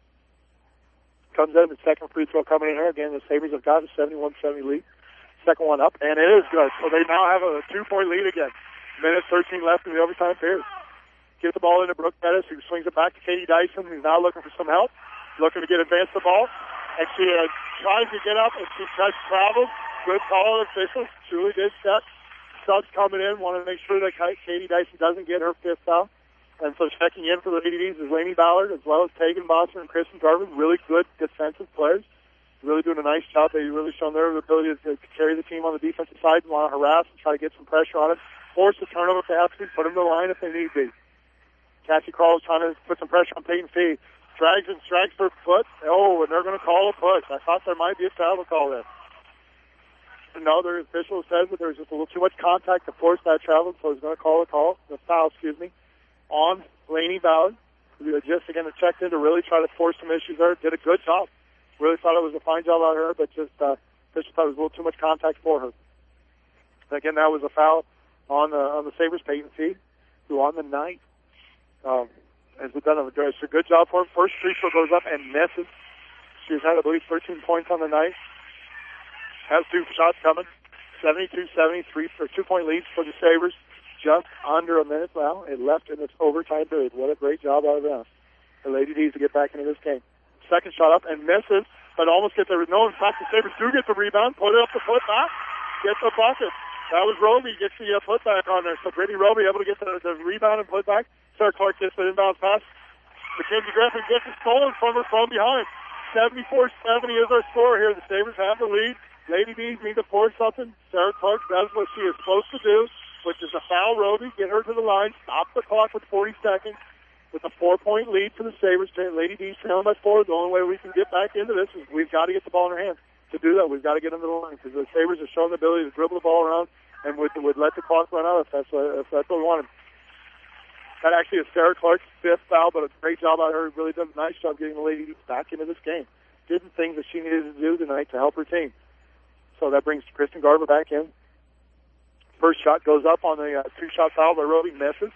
Comes in the second free throw coming in here. Again, the Sabres have got a 71-70 lead. Second one up, and it is good. So they now have a 2-point lead again. Minute 13 left in the overtime period. Gives the ball into Brooke Bettis, who swings it back to Katie Dyson, who's now looking for some help. Looking to advance the ball. And she tries to get up, and she tries to travel. Good call of officials. Truly did set. Subs coming in. Want to make sure that Katie Dyson doesn't get her fifth foul. And so checking in for the ladies is Lainey Ballard, as well as Tegan Boston and Kristen Garvin. Really good defensive players. Really doing a nice job. They've really shown their ability to carry the team on the defensive side and want to harass and try to get some pressure on it. Force the turnover if they have to. Put them in the line if they need to be. Cassie Crawl is trying to put some pressure on Peyton Fee. Drags her foot. Oh, and they're going to call a push. I thought there might be a foul call there. No, the official says that there was just a little too much contact to force that travel, so he's going to call the foul, on Lainey Ballard. Just, again, checked in to really try to force some issues there. Did a good job. Really thought it was a fine job on her, but just official thought it was a little too much contact for her. And again, that was a foul on the Sabres, Peyton Fee, who on the night has done a good job for him. First free throw goes up and misses. She's had, I believe, 13 points on the night. Has 2 shots coming. 72-73 for 2-point leads for the Sabres. Just under a minute now. It left in this overtime period. What a great job out of them. The Lady D's to get back into this game. Second shot up and misses, but almost gets there. No, in fact, the Sabres do get the rebound. Put it up the foot back. Get the bucket. That was Roby. Gets the putback on there. So Brittany Roby able to get the rebound and put back. Sarah Clark gets the inbound pass. Mackenzie Griffin gets it stolen from her from behind. 74-70 is our score here. The Sabres have the lead. Lady Bees need to force something. Sarah Clark does what she is supposed to do, which is a foul Roby, get her to the line, stop the clock with 40 seconds with a 4-point lead for the Sabres. Lady D's trailing by 4. The only way we can get back into this is we've got to get the ball in our hands. To do that, we've got to get them to the line because the Sabres have shown the ability to dribble the ball around and would let the clock run out if that's what we wanted. That actually is Sarah Clark's 5th foul, but a great job out of her. Really done a nice job getting the Lady D's back into this game. Did the things that she needed to do tonight to help her team. So that brings Kristen Garber back in. First shot goes up on the 2-shot foul by Roby, misses.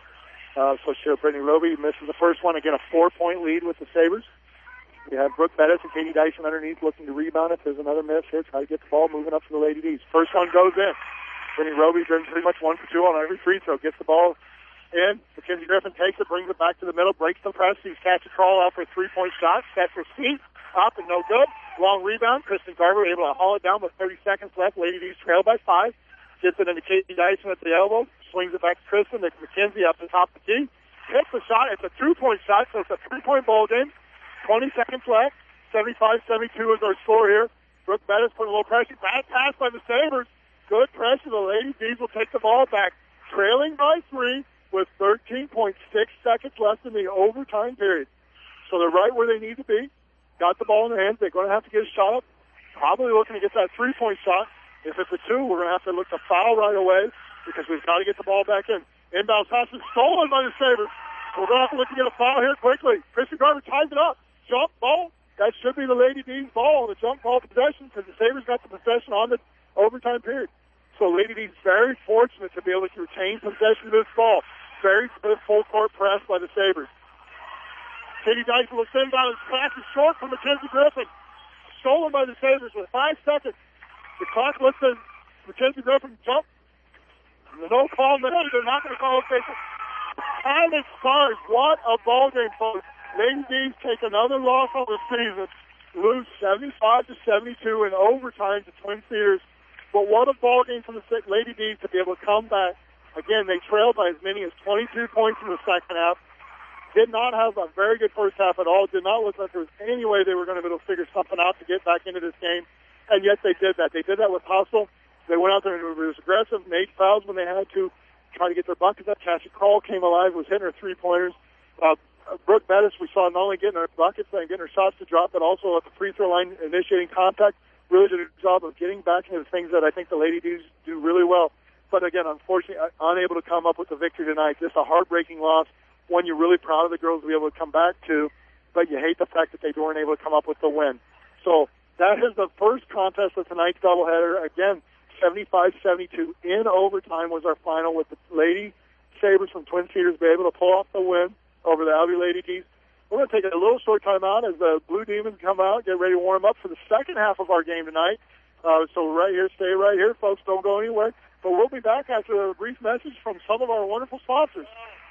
So Brittany Roby misses the first one. Again, a 4-point lead with the Sabres. We have Brooke Bettis and Katie Dyson underneath looking to rebound if there's another miss here. Try to get the ball moving up for the Lady D's. First one goes in. Brittany Roby brings pretty much 1 for 2 on every free throw. Gets the ball in. Mackenzie Griffin takes it, brings it back to the middle, breaks the press. Sees catch a crawl out for a 3-point shot. Sets her feet up and no good. Long rebound. Kristen Garber able to haul it down with 30 seconds left. Lady D's trail by 5. Gets it into Katie Dyson at the elbow. Swings it back to Kristen. To Mackenzie up the top of the key. Hits the shot. It's a 2-point shot, so it's a 3-point ball game. 20 seconds left. 75-72 is our score here. Brooke Bettis putting a little pressure. Bad pass by the Sabres. Good pressure. The Lady D's will take the ball back. Trailing by 3 with 13.6 seconds left in the overtime period. So they're right where they need to be. Got the ball in their hands. They're going to have to get a shot up. Probably looking to get that 3-point shot. If it's a 2, we're going to have to look to foul right away because we've got to get the ball back in. Inbound pass is stolen by the Sabres. We're going to have to look to get a foul here quickly. Kristen Garber ties it up. Jump ball. That should be the Lady D's ball on the jump ball possession because the Sabres got the possession on the overtime period. So Lady D's very fortunate to be able to retain possession of this ball. Very good full-court press by the Sabres. Katie Dyson looks inbound. His pass is short from Mackenzie Griffin. Stolen by the Sabres with 5 seconds. The clock looks at Mackenzie Griffin jump. No call there. They're not going to call official. Time expires. What a ball game, folks. Lady D's take another loss on the season. Lose 75-72 in overtime to Twin Cedars. But what a ball game from the Lady D's to be able to come back. Again, they trailed by as many as 22 points in the second half. Did not have a very good first half at all. Did not look like there was any way they were going to be able to figure something out to get back into this game. And yet they did that. They did that with hustle. They went out there and was aggressive, made fouls when they had to, try to get their buckets up. Cassie Crawl came alive, was hitting her 3-pointers. Brooke Bettis, we saw not only getting her buckets and getting her shots to drop, but also at the free throw line initiating contact. Really did a good job of getting back into the things that I think the Lady D's do really well. But again, unfortunately, unable to come up with the victory tonight. Just a heartbreaking loss. One you're really proud of the girls to be able to come back to, but you hate the fact that they weren't able to come up with the win. So that is the first contest of tonight's doubleheader. Again, 75-72 in overtime was our final with the Lady Sabres from Twin Cedars be able to pull off the win over the Albie Lady D's. We're going to take a little short time out as the Blue Demons come out, get ready to warm up for the second half of our game tonight. So right here, stay right here, folks. Don't go anywhere. But we'll be back after a brief message from some of our wonderful sponsors.